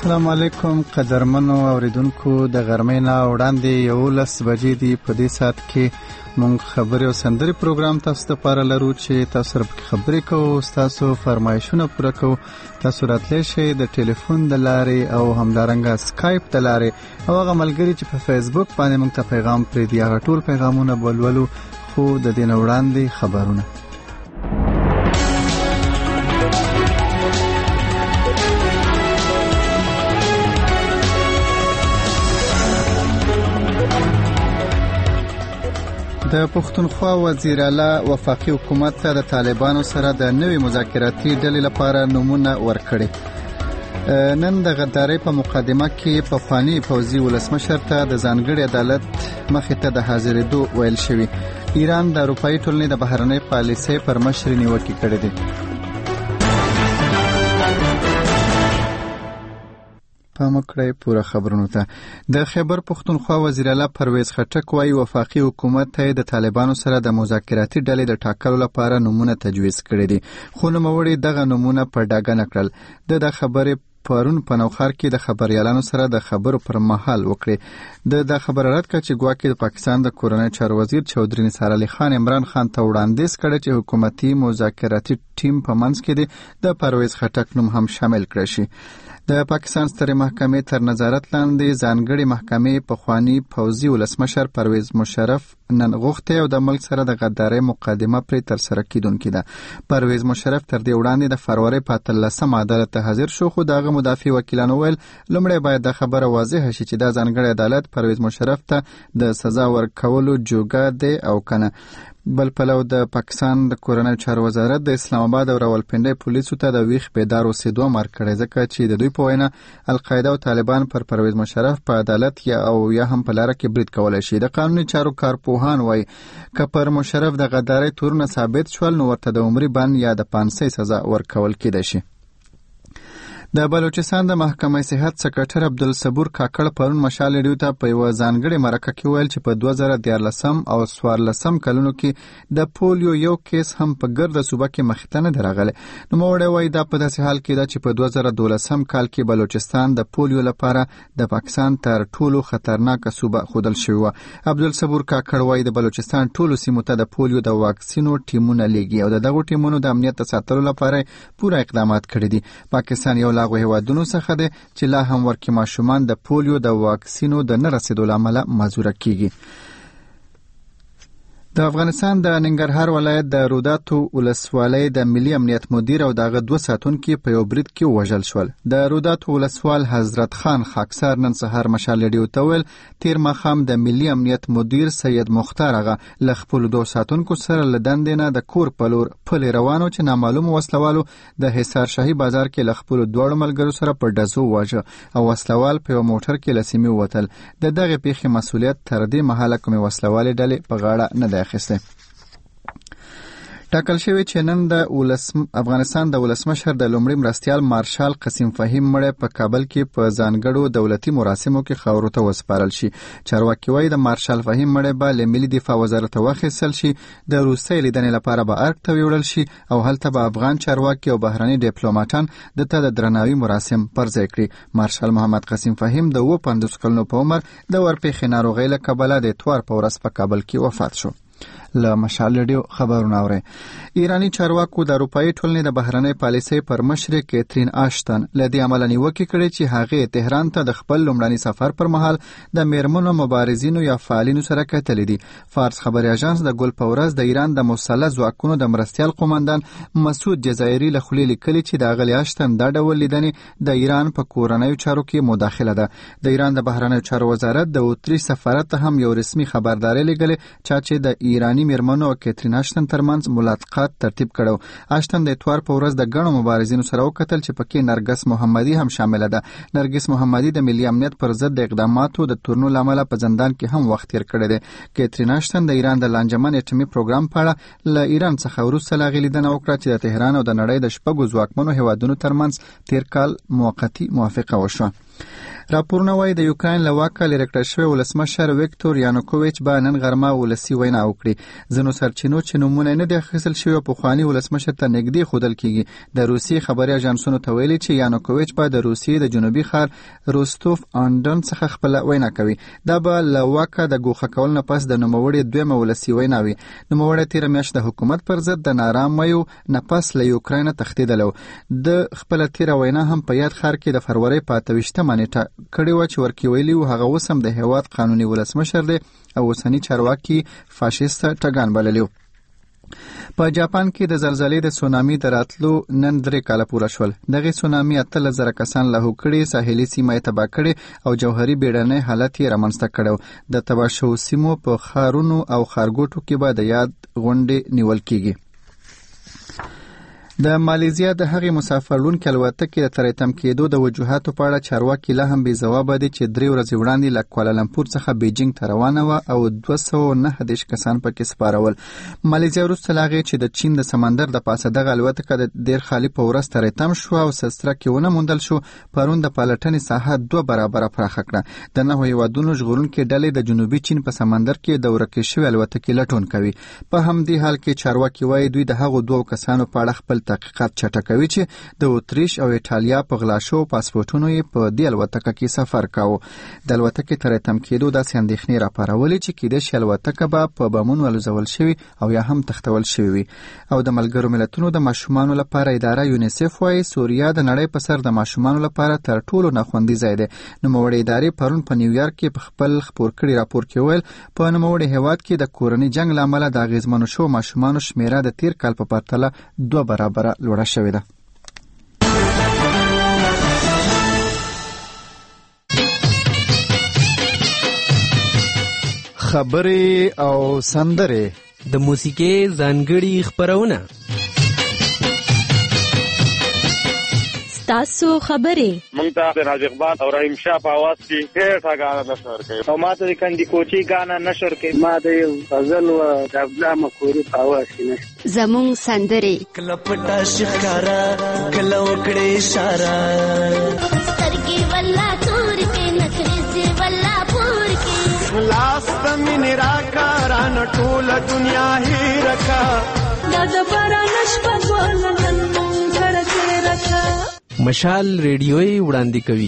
السلام علیکم قدرمنو اوریدونکو د غرمې نه وړاندې 11 بجې دی. په دې ساعت کې مونږ خبري او سندري پروګرام تاسو ته لپاره لرو چې تاسو سره خبرې کوو، تاسو فرمایشونه پوره کوو. تاسو راتلی شئ د ټلیفون د لارې او همدارنګه سکایپ د لارې او هغه ملګري چې په فیسبوک باندې مونږ ته پیغام پرېږدي هغه ټول پیغامونه ولولو. خو د دې نه وړاندې خبرونه. د پښتونخوا وزیر اعلی وفاقي حکومت ته د طالبانو سره د نوې مذاکراتي ډلې لپاره نمونه ورکړي. نن د غدارۍ په مقدمه کې په فانی فوزي ولسمشر ته د ځانګړي عدالت مخې ته د حاضرېدو ویل شوی. ایران د اروپایي ټولنې د بهرنۍ پالیسۍ پر مشر نیوکې کړې دي. پامکړی پوره خبرونو ته. د خیبر پښتونخوا وزیر اعلی پرویز خټک وايي وفاقي حکومت ته د طالبانو سره د مذاکراتي ډلې د ټاکلو لپاره نمونه تجویز کړي دي، خو نوموړي دغه نمونه په ډاګه نه کړل. د خبرې پرون په نوخار کې د خبريالانو سره د خبرو پر مهال وکړي. د خبر رد کړ چې ګواکې د پاکستان د کورنۍ چارو وزیر چودري نثار علي خان عمران خان ته وړاندیز کړی چې حکومتي مذاکراتي ټیم په منځ کې د پرویز خټک نوم هم شامل کړی شي. د پاکستان سترې محکمې تر نظارت لاندې ځانګړي محکمې پخوانی پوځي ولسمشر پرویز مشرف نن غوښتي او د ملک سره د غدارۍ مقدمه پرې تر سره کیدونکې ده. پرویز مشرف تر دې وړاندې د فروری په 13 عدالت ته حاضر شو، خو دغه مدافع وکیلانو ویل لومړی باید د خبره واضح شي چې دا ځانګړي عدالت پرویز مشرف ته د سزا ورکولو جوګه دی او کنه. بل پلو د پاکستان د کورنۍ چارو وزارت د اسلام آباد او راولپنډي پولیسو ته د ویښ بیدار اوسېدو امر کړی، ځکه چې د دوی په وینا القاعده او طالبان پر پرویز مشرف په عدالت یا هم په لاره کې برید کولای شي. د قانوني چارو کارپوهان وایي که پر مشرف د غدارۍ تورونه ثابت شول نو ورته د عمري بند یا د پانسۍ سزا ورکول کېدای شي. د بلوچستان د محکمې صحت سکرټر عبدالصبور کاکړ پرون مشال ریډیو ته په یو ځانګړي مرکه کې ویل چې په 2014 او 2014 کلونو کې د پولیو یو کیس هم په ګرده صوبه کې مخې ته نه راغلی. نو موړی وایي دا په داسې حال کې ده چې په 2012 کال کې بلوچستان د پولیو لپاره د پاکستان تر ټولو خطرناکه صوبه ښودل شوې وه. عبدالصبور کاکړ وایي د بلوچستان ټولو سیمو ته د پولیو د واکسینو ټیمونه لیږي او دغه ټیمونو د امنیت ساتلو لپاره پوره اقدامات کړي دي. پاکستان یو هغه هیوادونو څخه دی چې لا هم ورکې ماشومان د پولیو د واکسینو د نه رسیدو له امله معذوره کیږي. د افغانستان د ننګرهار ولایت د روداتو ولسوالۍ د ملي امنیت مدیر او دغه 2 ساتونکي په یو برید کې وژل شول. د روداتو ولسوال حضرت خان خاکسار نن سهار مشال ریډیو ته ویل تیر ماښام د ملي امنیت مدیر سید مختار هغه له خپلو 2 ساتونکو سره له دندې نه د کور په لور پلي روانو چې نامعلومو وسلوالو د حصار شاهي بازار کې له خپلو 2 ملګرو سره په ډزو واژه او وسلوال په یو موټر کې له سیمې ووتل. د دغه پیښې مسؤلیت تر دې مهاله کومې وسلوالې ډلې په غاړه نه دی اخیستی. ټاکل شوی چې نن د افغانستان د ولسمشر د لومړي مرستیال مارشال قاسم فهیم مړی په کابل کې په ځانګړو دولتي مراسمو کې خاورو ته وسپارل شي. چارواکي وایي د مارشال فهیم مړی به له ملي دفاع وزارت واخیستل شي، د روسیې لیدنې لپاره به ارګ ته ویوړل شي او هلته به افغان چارواکي او بهرني ډیپلوماټان دته د درناوي مراسم پرځای کړي. مارشال محمد قاسم فهیم د 50 کلونو په عمر د ورپېښې ناروغۍ له کبله د اتوار په ورځ په کابل کې وفات شو. له مشال ریډیو خبرونه اوري. ایرانی چارواکو د اروپایي ټولنې د بهرنۍ پالیسۍ پر مشر کیترین آشتن له دې عمله نیوکې کړې چې هغه تهران ته د خپل لومړني سفر پر مهال د میرمنو مبارزینو یا فعالینو سره کتلې دي. فارس خبري اژانس د ګل په ورځ د ایران د مسلح ځواکونو د مرستیال قومندان مسعود جزایري له خولې لیکلي چې د اغلی آشتن دا ډول لیدنې د ایران په کورنیو چارو کې مداخله ده. د ایران د بهرنیو چارو وزارت د اتریش سفارت هم یو رسمي خبرداري لګلې چې د ایرانی میرمنو او کیترین آشتن ترمنځ ملاقات ترتیب کړو. آشتن د اتوار په ورځ د ګڼو مبارزینو سره وکتل چې پکې نرګس محمدي هم شامل ده. نرګس محمدي د ملي امنیت پر ضد د اقداماتو د تورنو لامل په زندان کې هم وخت تیر کړی دی. کیترین آشتن د ایران د لانجمن اټومي پروګرام په اړه له ایران څخه وروسته لاغلیدنه وکړه چې د تهران او د نړۍ د شپږو ځواکمنو هیوادونو ترمنځ تیر کال موقتی موافقه وشوه. راپورونه وایي د یوکراین له واکه لرې کړل شوی ولسمشر ویکتور یانوکوویچ به نن غرمه ولسي وینا وکړي. ځینو سرچینو چې نومونه نه دي اخیستل شوي پخواني ولسمشر ته نږدې ښودل کیږي. د روسیې خبري اژانسونو ته ویلي چې یانوکوویچ به د روسیې د جنوبي ښار روستوف آن څخه خپل وینا کوي. دا به له واکه د ګوښه کول نه پس د نوموړي دویمه ولسي وینا وي. نوموړی تېره میاشت د حکومت پر ضد د نارامیو نه پس له یوکراین تښتېدلی و. د خپله تېره وینا هم په یاد ښار کې د فروری په 28مه نیټه کړې وه چې ورکې ویلي و هغه اوس هم د هېواد قانوني ولسمشر دی او اوسني چارواکي فاشیست ټګان بللي و. په جاپان کې د زلزلې د سونامي د راتلو نن 3 کاله پوره شول. دغه سونامي 18,000 کسان لاهو کړي، ساحلي سیمه یې تباه کړي او جوهري بیړنی حالت یې رامنځته کړی. د تباه شوو سیمو په ښارونو او ښارګوټو کې به د یاد غونډې نیول کیږي. د مالیزیا د هغې مسافرلونکې الوتکې د تریتم کېدو د وجوهاتو په اړه چارواکي لا هم بې ځوابه دي چې 3 ورځې وړاندې له کوالالمپور څخه بیجینګ ته روانه وه او 209 کسان پکې سپارول. مالیزیا وروسته له هغې چې د چین د سمندر د پاسه دغه الوتکه د ډېر خالي په ورځ تریتم شوه او سسترک یې ونه موندل شو، پرون د پالټنې ساحه 2 برابره پراخه کړه. د 9 هېوادونو ژغورونکې ډلې د جنوبي چین په سمندر کې د ورکې شوې الوتکې لټون کوي. په همدې حال کې چارواکي وایي دوی د هغو 2 کسانو په اړه خپل تحقیقات چټکوي چې د اتریش او ایټالیا په غلا شوو پاسپورټونو یې په دې الوتکه کې سفر کاوه. د الوتکې تریتم کېدو داسې اندېښنې راپارولې چې کېدای شي الوتکه به په بمونو الوزول شوي او یا هم تښتول شوي وي. او د ملګرو ملتونو د ماشومانو لپاره اداره یونیسف وایي سوریا د نړۍ په سر د ماشومانو لپاره تر ټولو ناخوندي ځای دی. نوموړې ادارې پرون په نیویارک کې په خپل خپور کړي راپور کې ویل په نوموړي هېواد کې د کورني جنګ له امله د اغېزمنو شوو ماشومانو شمیره د تیر کال په پرتله 2 برابره لوړه شوې ده. خبرې او سندرې د موسیقۍ ځانګړي خپرونه تاسو خبرې مونږ ته د راج اقبال او رحیم شاه په आवाज کې ډېر غانا نشر کوي او ماته د کندي کوچي غانا نشر کوي. ما د غزل او د عبدالله مخوري په आवाज کې نشته. زموږ سندرې کله پټا شکارا کله وکړې اشاره سترګې ولا تور کې نخرې سي ولا پور کې لاس تمن راکاران ټول دنیا هی رکا د بارانش په ګولن کړه رکا. مشال ریډیوي وړاندې کوي.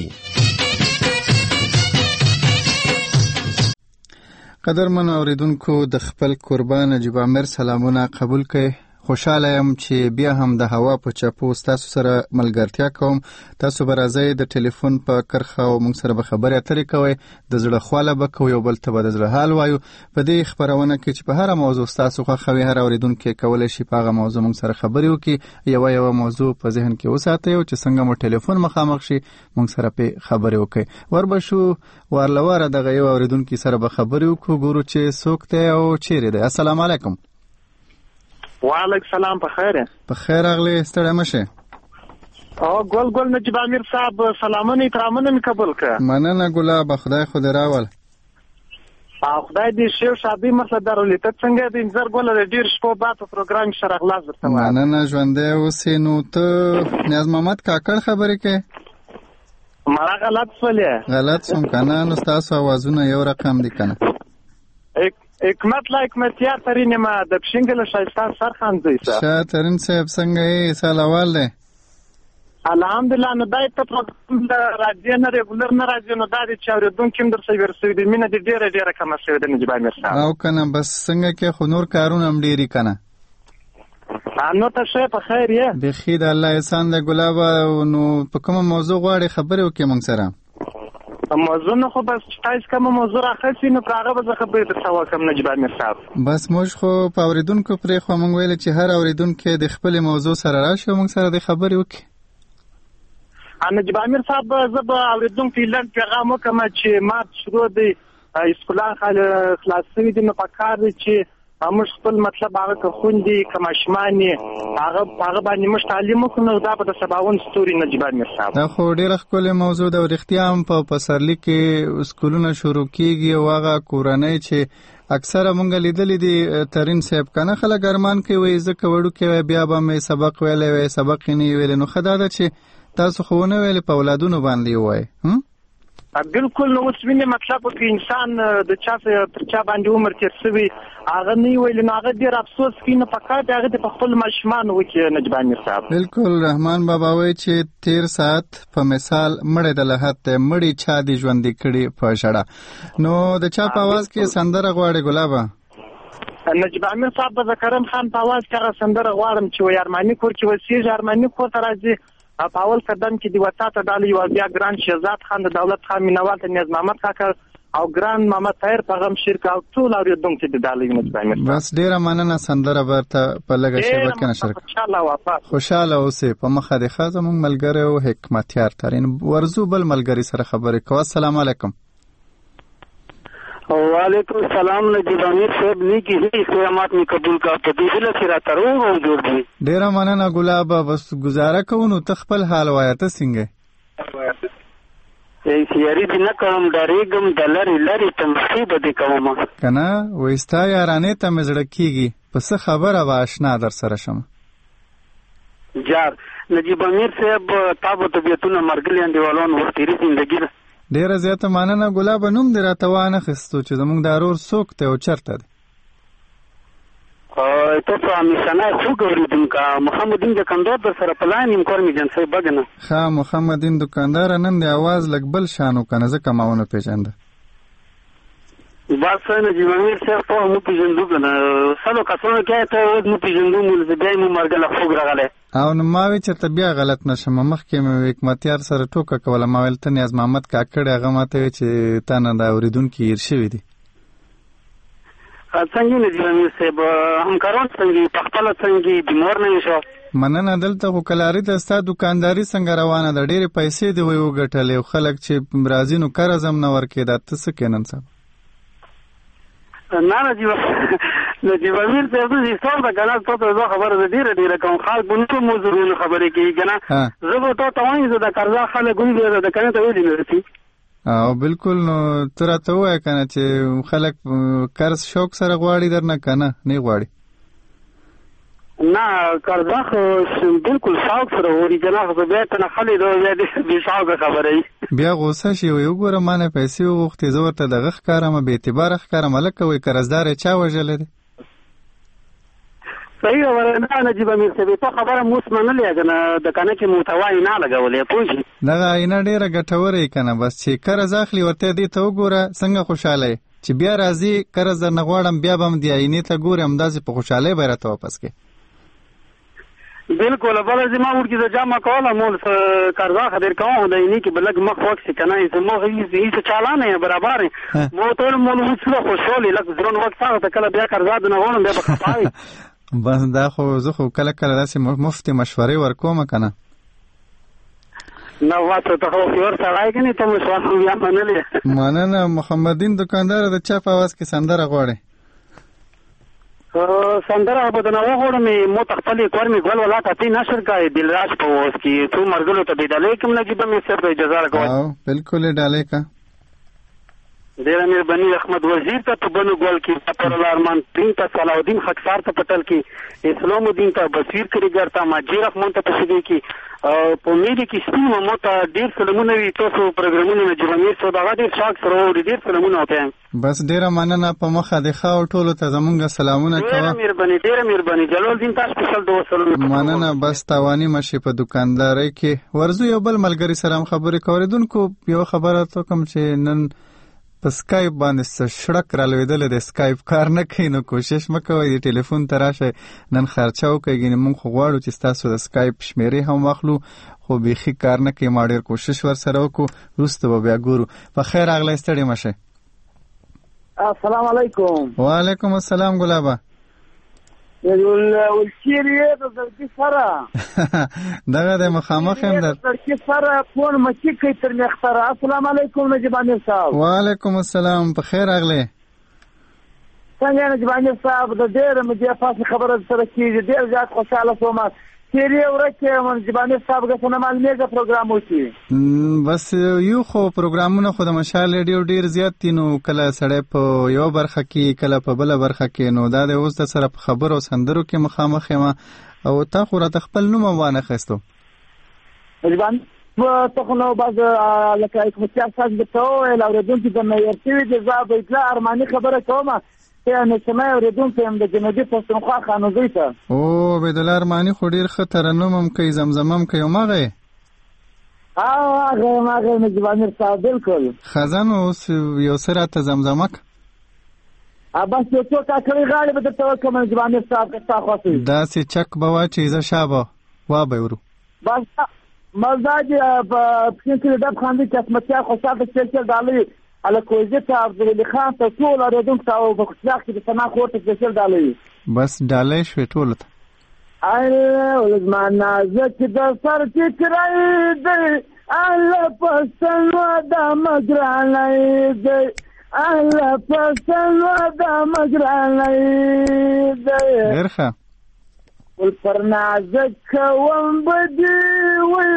قدرمن اوریدونکو د خپل قربان نجیب عامر سلامونه قبول کړئ. خوشاله یم چې بیا هم د هوا په چپو تاسو سره ملګرتیا کوم. تاسو به راځئ د ټلیفون په کرښه او موږ سره به خبرې اترې کوئ، د زړه خواله به کوو، یو بل ته به د زړه حال وایو. په دې خپرونه کې چې په هره موضوع ستاسو خوښه وي هر اوریدونکی کولی شي په هغه موضوع موږ سره خبرې وکړي. یوه موضوع په ذهن کې وساتئ او چې څنګه مو ټلیفون مخامخ شي موږ سره پې خبرې وکړئ. وربشو وارلواره دغه یو اوریدونکي سره به خبرې وکړو، ګورو چې څوک دی او چیرې دی. السلام علیکم. وعلیکم السلام. په خیر په خیر راغلی، ستړی مه شئ. ګل نجیب عامر صاحب سلامونه اکرامونه مې قبول کړه. مننه ګلابه، خدای خو دې راول. خدای دې شیو شادي مسله درولې. ته څنګه دې انځر ګل د ډیر شپو بعد په پروګرام کې سره خلاص درته وایم. مننه ژوندی اوسې. نو ته نیاز محمد کاکړ خبرې کوې؟ ما غلط سولې غلط سوم که نه؟ نو ستاسو اوازونه یو رقم دي که نه؟ حکمت لا حکمتیا ترین ما د پشنګل شایسته سرخان دی سر. شاه ترین صاحب څنګه یې؟ سال اول دی الحمدلله. نو دای ته پروګرام د راځي نه ریګولر نه راځي نو دا د چاودونکو هم در څه ورسوي د مینه د ډیره کم شوی د نجیب عامر صاحب او کنه بس څنګه کې خو نور کارونه هم ډیری کنه. نو ته شه په خیر یې بخیر الله احسان د ګلابه. نو په کومه موضوع غواړي خبرې وکړې موږ سره؟ موضوع نه خو بس تاسو کوم موضوع راخصي نو هغه به خبرې درته وکم نجیب عامر صاحب. بس موږ خو په اوریدونکو پرې خو موږ ویل چې هر اوریدونکو د خپل موضوع سره راشي موږ سره د خبرې وکړي. نجیب عامر صاحب زه به اوریدونکو لاندې پیغام وکم چې مارچ شروع دی اسکولان خلاص شوي دي نو پکار دی چې موږ خپل مطلب هغه که خوندې که ماشومانې هغه باندې موږ تعلیم وکړو نو دا به د سباون ستوري نجیب عامر صاحب. دا خو ډېره ښکلې موضوع ده او رښتیا هم په پسرلي کې سکولونه شروع کېږي او هغه کورنۍ چې اکثره مونږ لیدلې دي ترین صاحب کنه خلک ارمان کوي وایي زه که وړوکی وی بیا به مې سبق ویلی وی سبق یې نه ویلی. نو ښه دا ده چې تاسو خو ونه ویلې په اولادونو باندې ووایئ. بالکل نو اوس ویني مطلب کې انسان د چا پر چا باندې عمر تیر شوی هغه نه ویل نو هغه ډیر افسوس کوي نه پکار دی هغه په خپل ماشومان وکړي نجیب امیر صاحب. بالکل رحمان بابا وایي چې تیر ساعت په مثال مړې د لحد مړی چا دی ژوندې کړي په شړه. نو د چا په आवाज کې سندره غواړي ګلابه؟ نجیب امیر صاحب د کرم خان په आवाज کې هغه سندره غواړم چې وي ارماني کور کې وسیږي ارماني کور ته راځي په اول قدم کې دی وتا ته ډالۍ یو بیا ګران شهزاد خان د دولت خان مینوال ته نیاز محمد کاکا او ګران محمد طاهر پیغام شرک او ټول اوریدونکو ته د ډالۍ نجیب امیر بس ډیره مننه سندره برته په لګه شیبه کې نشر ان شاء الله واپس خوشاله اوسې په مخه د خازم ملګری او حکمتیار ترين ورزو بل ملګری سره خبرې کوه. السلام علیکم. وعلیکم السلام نجیب امیر صاحب نیکی هی خدمات می قبول کا په دې له سره تر او جوړ دي. ډیره مننه ګلابه بس گزاره کوو ته خپل حال وایته څنګه؟ سیاری دې نه کوم ډارېګم د لری تمسی بده کوم کنه وستا یارانه ته مزړه کیږي پس خبره واشنا در سره شم جار نجیب امیر صاحب تاسو ته بیتونه مرګلي اندیوالون ورتيري زندگی ډیره زیاته مننه ګلابه نوم دې راته وانه خستو چې زموږ دارور څوک ته او چرته دی ته په امشنه څوګوریدم کا محمدین د کندور در سره پلان یم کور می جن سي بغنه ها محمدین دکاندار نن دی आवाज لګ بل شانو کنه زکه ماونه پیژنده بس نجیب امیر صاحب په مو پیژندو کنه سلو کسانو کې ته مو پیژندو مو زبې مو مرګله خوګ راغله او نو ما وی چې طبيعه غلط نشم مخکې مې حکمتیار سره ټوکه کوله ما ویل ته نیاز محمد کاکړ هغه ماته چې تا نه دا اوریدونکو ير شوی دي څنګه نجیب امیر صاحب همکاران څنګه په خپل څنګه بیمار نه شو مننه دلته خو کلاری ته ستا دکانداری څنګه روانه ده ډېرې پیسې دی وی وګټلې خلک چې برازینو قرضم نه ورکې دا ته څه کینن صاحب نه نجیب امیر صاحب دې څو دا غلط ته زه خبره ډیره کوم خال بنته موضوعونه خبرې کوي کنه زه به ته وایي زه د قرضا خلک ګونې د کنه ته ویلې نه او بالکل نو تر ته وای کنه چې خلک قرض شوق سره غواړي درنه کنه نه غواړي نه قرضا بالکل شوق سره وری کنه خو به ته نه خلې دوه دې شوق خبرې بیا غوسه شي یو ګوره مانه پیسې وغوښتې زه ورته دغه ښکارم به اعتبار ښکارم لکه وای قرضدار چا وژل دي صحیح ورنه نجیب امیر صاحب ته خبره موس منلې کنه د کنه کې موتوای نه لګولې پوجي دغه اینا ډیره ګټورې کنه بس چې قرض اخلي ورته دې ته وګوره څنګه خوشاله چې بیا راځي قرض نه غواړم بیا بم دی عینې ته ګورم اندازې په خوشاله به راته واپس کې بالکل بل زما ورګي د جامه کوله مول قرضا خبر کوم د اینې کې بلګ مخ وخت کنه زما هیڅ چالانه برابر مو ټول مول وڅو خوشاله لکه درون وخت ته کله بیا قرضا نه غواړم بیا بخپای بس دا خو زه خو کله داسې مفتي مشورې ورکوم کنه نو واته ته خو ور سره کني ته مشوره بیا منلې مننه محمدین دکاندار د چا په आवाज کې سندره غواړي سندره په دغه غوړم مو تخپل کور می ګول ولا ته نشر کای دلراج په اوس کې تو مرګلو ته بدلې کوم نجیب امیر صاحب اجازه راکوي او بالکل ډالې کا ډیر مهرباني احمد وزیر ته په بنو ګول کې پر ارمان پرین ته صلاح الدین خکسار ته پټل کې اسلام الدین ته بصیر کریګر ته ماجی رحمان ته پښې کې په میډي کې سپینو مو ته ډیر سلامونه وي تاسو پروګرامونه نجیب امیر صاحب هغه ډیر شاک سره ډیر سلامونه وته بس ډیره مننه په مخه د خاو ټولو ته زمونږ سلامونه کوه ډیره مهرباني جلال الدین تاسو سپیشل د وسلو مننه بس تاوانی مشي په دکانداري کې ورزو یو بل ملګری سره خبرې کوریدونکو یو خبره ته کوم چې نن په سکایپ باندې شړک را لویدل د سکایپ کار نه کوي نو کوشش مکوئ د ټلیفون ته راشه نن خرچه وکړئ موږ خو غواړو چې تاسو د سکایپ شمیرې هم واخلو خو بیخي کار نه کوي ما ډېر کوشش ورسره وکړو وروسته به بیا ګورو په خیر راغلی ستړي مه شئ السلام علیکم وعلیکم السلام ګلابه والشيريه د سره دغه د مخامخ هم د سره فون مچي کوي تر مختار السلام علیکم نجیب امیر صاحب وعلیکم السلام په خیر راغلی څنګه نجیب امیر صاحب د ډېر مجه فاصله خبره سره کیږي ډېر زیات خوشاله شوم سیریه ورکه نجیب امیر صاحب غوښنه معلومه پروګرام وکړي بس یو خو پروګرامونه خو د مشال ریډیو ډیر زیات دي نو کله سړی په یو برخه کې کله په بل برخه کې نو دا د اوس د سره په خبرو سندرو کې مخامخ ما او تا خو را خپل نوم وانه خستو تخنو بعض لکه حکومتیار صاحب درته وویل اورېدونکي د معیار شوي دي زه به اطلاع ارماني خبره کوم چې نشمه اورېدونکی یم د جنوبي پښتونخوا خانوزۍ ته او عبیدالله ارماني خو ډېر ښه ترنم هم کوي زمزمه هم کوي هماغه یې هغه نجیب امیر صاحب بالکل خزان اوس یو څه راته زمزمه که بس یو څو کاکړۍ غاړې به درته وکړم نجیب امیر صاحب که ستا خوښ وي داسې چک به واچوي زه شابه وابهورو بس دا چې په پښین کې د ډب خاندي چې اسمتیار خوشحال ته سپیشل ډالۍ الکوزي ته عبدالولي خان ته ټول اورېدونکو ته او په خوشلاق کې د ثنا خور ته سپیشل ډالۍ بس ډالۍ شوې ټولو ته زما نازک د سر ټیکری دی الله پښتنو د مګرانی دی الله پښتنو د مګرانی دی ډېر ښه ول پر نازک کوم بدي وي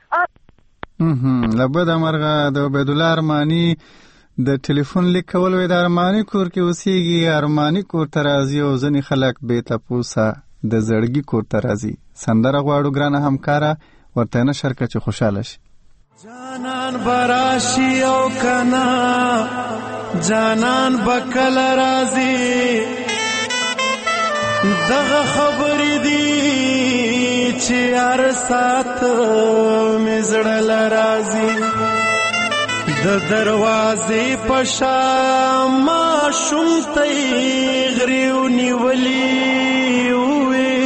له بده مرغه د عبیدالله ارماني د ټلیفون لیک کول وی د ارماني کور کې اوسېږي ارماني کور ته راځي او ځینې خلک بې تپوسه د زړګي کور ته راځي سندره غواړو ګرانه همکاره ورته نه شرکه چې خوشحاله شي جانان براشي او کنا جانان بکل راځي دغه خبرې دي چې هر سات مې زړه لرازي د دروازې په شا ماشوم ته غریو نیولي وې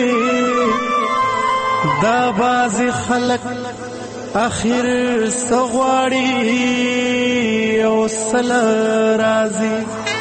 دا بازي خلک اخر سغواړي او سل راځي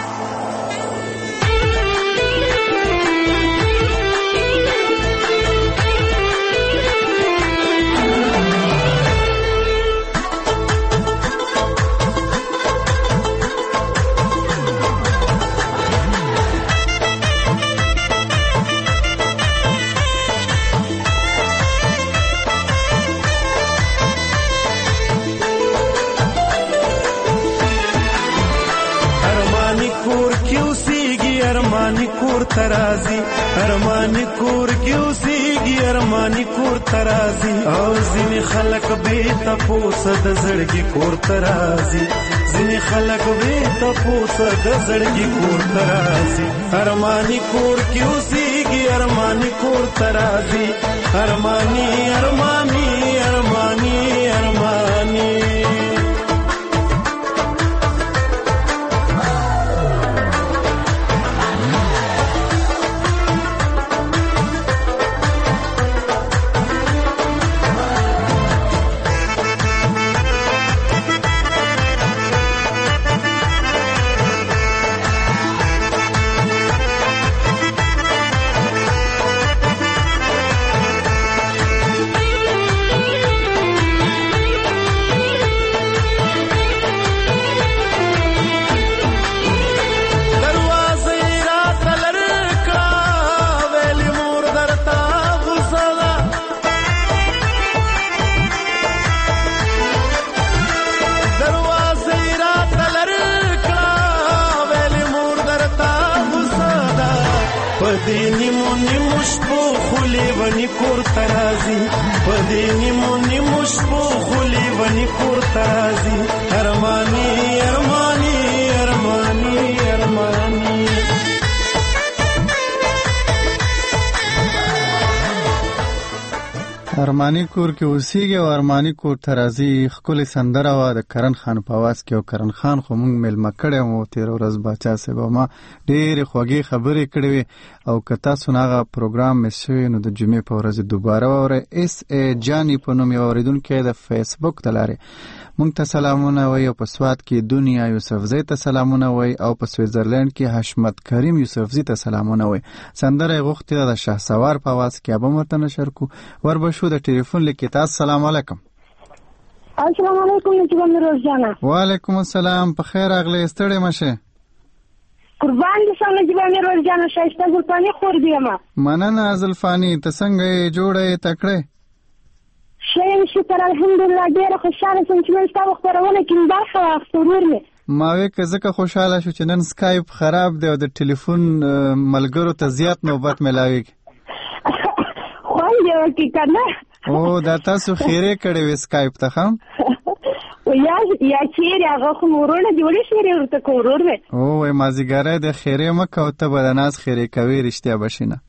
ترازی ارمانی کور کیوسیږي ارمانی کور ترازی او ځینې خلک به تپوس د زړګي کور ترازی ځینې خلک به تپوس د زړګي کور ترازی ارمانی کور کیوسیږي ارمانی کور ترازی ارمانی ارمانی ارمانی ارمانی ارمانی کور کې اوسېږي او ارمانی کور ته راځي ښکلې سندره وه د کرن خان په اواز کې او کرن خان خو موږ میلمه کړی وو تېره ورځ باچا صاحب او ما ډېرې خوږې خبرې کړې وې او که تاسو نه هغه پروګرام مس شوی نو د جمعې په ورځ دوباره واورئ اس ای جاني په نوم یو اورېدونکی د فیسبوک د لارې موږ ته سلامونه وایي او په سوات کې دنیا یوسفزۍ ته سلامونه وایي او په سویزرلینډ کې حشمت کریم یوسفزۍ ته سلامونه وایي سندره یې غوښتې ده د شهسوار په اواز کې به ورته نشر کړو وربشو د ټلیفون لیک کې تاسو سلام علیکم السلام علیکم نجیب امیر جانا وعلیکم السلام په خیر راغلی ستړی مشه قربان دي سم نجیب امیر جانا شایسته زلفانی خور دیما مننه زلفانی ته څنګه جوړه تکړه شیم شکر الحمدلله ډېر خوشاله سم چې نن تاسو خبرونه کې برخه واخلور مې ما وې که ځکه خوشاله شو چې نن سکایپ خراب دی او د ټلیفون ملګرو ته زیات نوبت ملاوي خو یې کې کنه او دا تاسو خیره کړې وې سکایپ ته هم یا چیرې هغه خو ورونه دی ولې خیره ورته کو ورور مې او وای مازیګره د خیره مکه او ته به د ناز خیره کوي رښتیا بشینه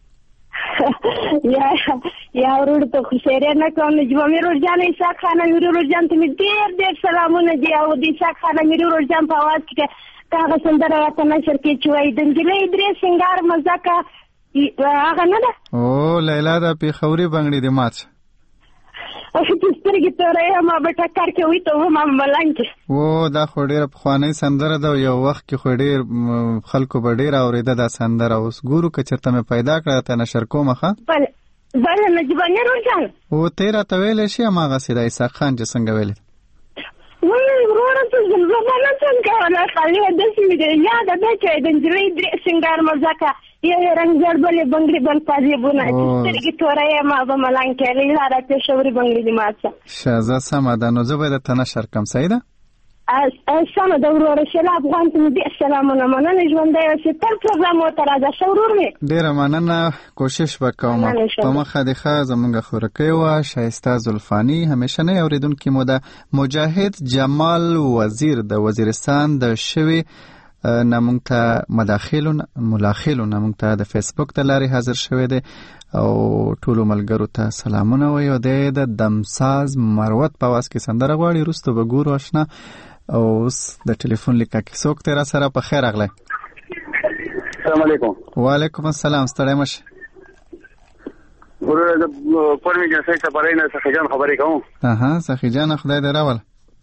یا ورور ته خو خیره نه کوم نجیب امیر ورجان اسحاق خان امیر ورجان ته مې ډېر سلامونه دي او د اسحاق خان امیر ورجان په आवाज کې هغه سندره راته نشر کې چې وایي د نجلۍ درې سنگار مزاکه هغه نه ده او لیلا دا پیښوري بنگړي دی مات او چې سترګې تورې ما به ټکر کې وي ته ما ملنګ او دا خو ډېره پخوانۍ سندره ده یو وخت کې خو ډېر خلکو به ډېر اورېده دا سندره اوس ګورو که چېرته مې پیدا کړه ته نشر کومه ښه بله نجیب امیر ورجان او ته یې راته ویلی شي هماغسې د اسحاق خان چې څنګه ویلې وروره ته زمانه څنګه کوله خالي داسې مې دی یاده ده چې د نجلۍ درې سنګار مزاکه یو رنګ زړ بلې بنګړي بل پازیبونه چې سترګې توره ما به ملنګ کې لیلا را پېښوري بنګړي دي مات شه ښه سمه ده نو زه به درته نشر کړم صحیح ده سمه ده وروره شله افغان ته مې ډېر سلامونه مننه ژوندی اوسې تل پروګرام ورته راځه ښه ورور مې ډېره مننه کوشش به کوم په مخه دې ښه زموږ خورکۍ وه ښایسته زلفاني همیشنی اورېدونکي مو ده مجاهد جمال وزیر د وزیرستان د شوي نه مونږ ته ملاخلو نه مونږ ته د فیسبوک د لارې حاضر شوی دی او ټولو ملګرو ته سلامونه وایي او دی د دمساز مروت په آواز کې سندره غواړي وروسته به ګورو اشنا او اوس د ټلیفون لیکه کې څوک دی راسره په خیر راغلی السلام علیکم وعلیکم السلام ستړی مه شې وروره د پرمې جنسۍ سفرۍ نه سخي جان خبرې کوم سخي جانه خدای دې راول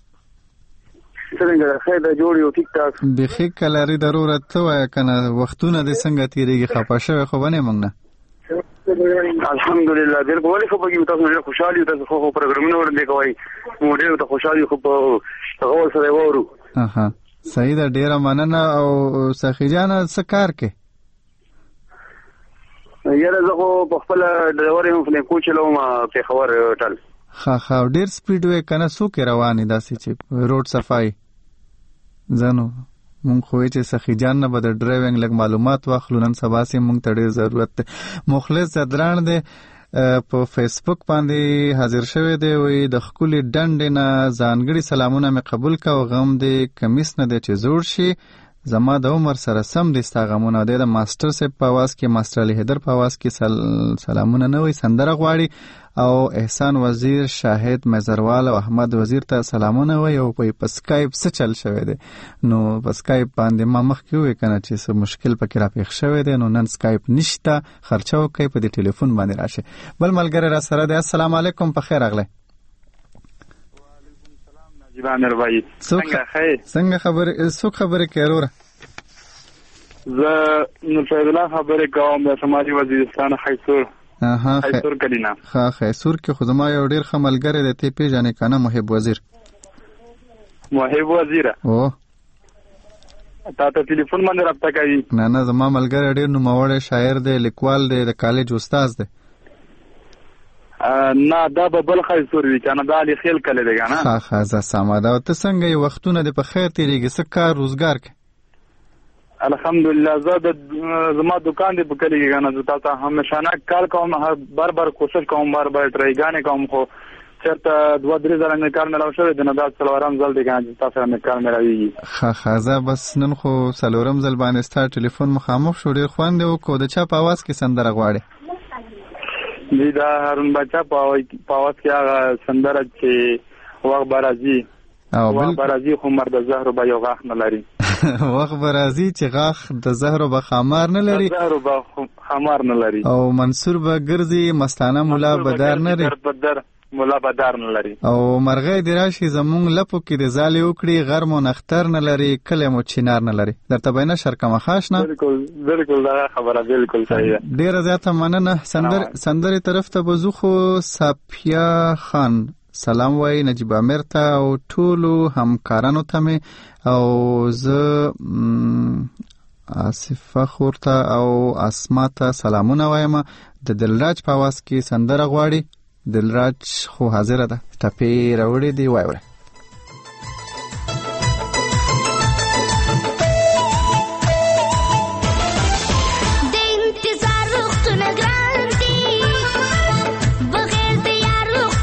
څنګه خیر د جوړ یو ټیک ټاک بخې کلاري ضرورت ته وای کنه وختونه د څنګه تیریږي خپه شوی خو باندې موږ نه الحمدلله بالکل ولې خو بګی تاسو ډېر خوشاله یو تاسو خو پروګرامونه ورته کوي مو ډېر ته خوشاله خو په هغه سره وورو صحیح ده ډېره مننه او سخي جانه څه کار کې یاره زه خو په خپل ډرایور یم فلینکو چلوم پېښور ټل ښه ډېر سپیډ وې کنه څوک روانې داسې چې روډ صفایي زنو مونږ خو چې سخي جان نه به د ډرایوینګ لږ معلومات واخلو نن سبا سې مونږ ته ډېر ضرورت دی مخلص زدران دی په فیسبوک باندې حاضر شوی دی وایي د ښکلې ډنډې نه ځانګړي سلامونه مې قبول که او غم دی کمیس نه دی چې زوړ شي زما د عمر سره سم دی ستا غمونه دی د ماسټر صاحب په آواز کې ماسټر علي حیدر په آواز کې سلامونه نه وایي سندره غواړي او احسان وزیر شاهد مزروال او احمد وزیر ته سلامونه وایي او په سکایپ څه چل شوی دی نو په سکایپ باندې ما مخکې ووایي که نه چې څه مشکل پکې راپېښ شوی دی نو نن سکایپ نشته خرچه وکړئ په دې ټلیفون باندې راشئ بل ملګری را سره دی السلام علیکم په خیر راغلی نجیب امیر بھائی څنګه څوک خبرې کوي وروره زه نصرت الله خبرې کوم د سماجي وزیرستان خیسور کلینا خیسور کې خو زما یو ډېر ښه ملګری دی ته یې پېژنې که نه محب وزیر او تا ته ټلیفون باندې رابطه کوي نه زما ملګری ډېر نوموړی شاعر دی لیکوال دی د کالج استاد دی نه دا به بل خیسور وي که نه دا علي خیل کلی دی که نه ښه زه سمه ده او ته څنګه یې وختونه دې په خیر تېرېږي څه کار روزګار کې الحمدلله زه زما دکان دی په کلی کې که نه زه تا ته همیشانه کار کوم بار کوشش کوم بار ټرایګانې کوم خو چېرته 2-3 ځله مې کار میلاو شوی دی نو دا 4م ځل دی که نه چې تا سره مې کار میلاویږي ښه زه بس نن خو 4م ځل باندې ستا ټلیفون مخامخ شو ډېر خوند یې وکړو د چا په آواز کې سندره غواړې جی دا هارون باچا په آواز کې هغه سندره چې وخت به راځي وخت به راځي خو مر د زهرو به یو غاښ نه لري وخت به راځي چې غاښ د زهرو به خمار نه لري او منصور به ګرځي مستانه مولا بدار نه لري او مرغۍ دې راشي زمونږ لپو کې د ځالې وکړي غر مو نختر نه لري کلی مو چینار نه لري درته به نه شرکه مخاش نه بالکل دا خبره بالکل صحیح ده ډېره زیاته مننه سندرې طرف ته به ځو خو صافیه خان سلام وای نجیب امیر ته او ټولو همکارانو ته مې او زه آصفه خور ته او اسما ته سلامونه وایم د دلراج په آواز کې سندره غواړي دلراج خو حاضره ده ټپې راوړې دی وایوره د انتظار وختونه ګران دي بغیر د یار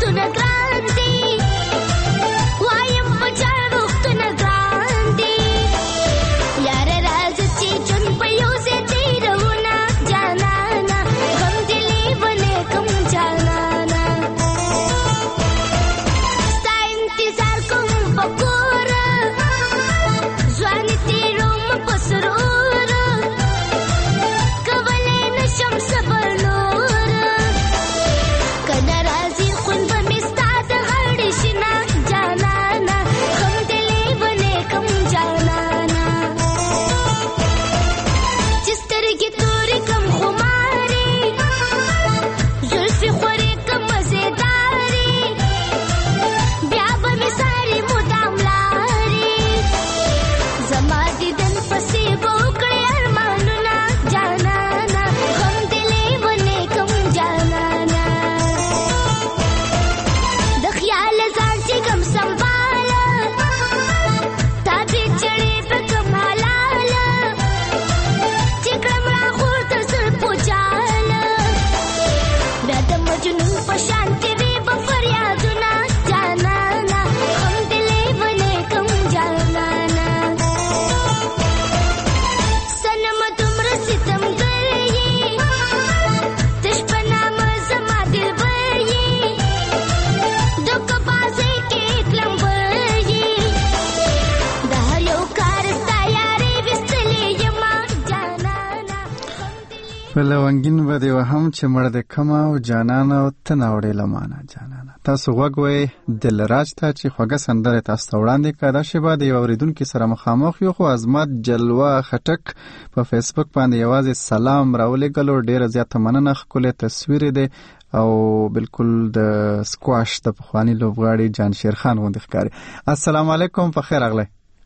فلونګین به دی وهم چې مړ د کما او جانانه او تناوړې لمانه جانانه. تاسو غوږوي دلراج ته چې خوږه سندره تاسو ته وړاندې کړه. دا شیبه د یو اوریدونکو سره مخامخ یو خو عظمت جلوه خټک په فیسبوک باندې یوازې سلام راولېږلو. ډیره زیاته مننه، ښکلی تصویر دی او بالکل د سکواش د پخواني لوبغاړي جان شیرخان غوندې ښکاري. السلام علیکم، په خیر راغلی.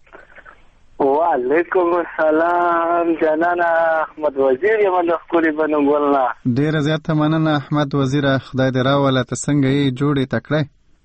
وعلیکم السلام جانانا، احمد وزیر یم د ښکلي بنګولنا. ډیره زیاته مننه احمد وزیره، خدای دې راوله. ته څنګه یې، جوړې تکړه؟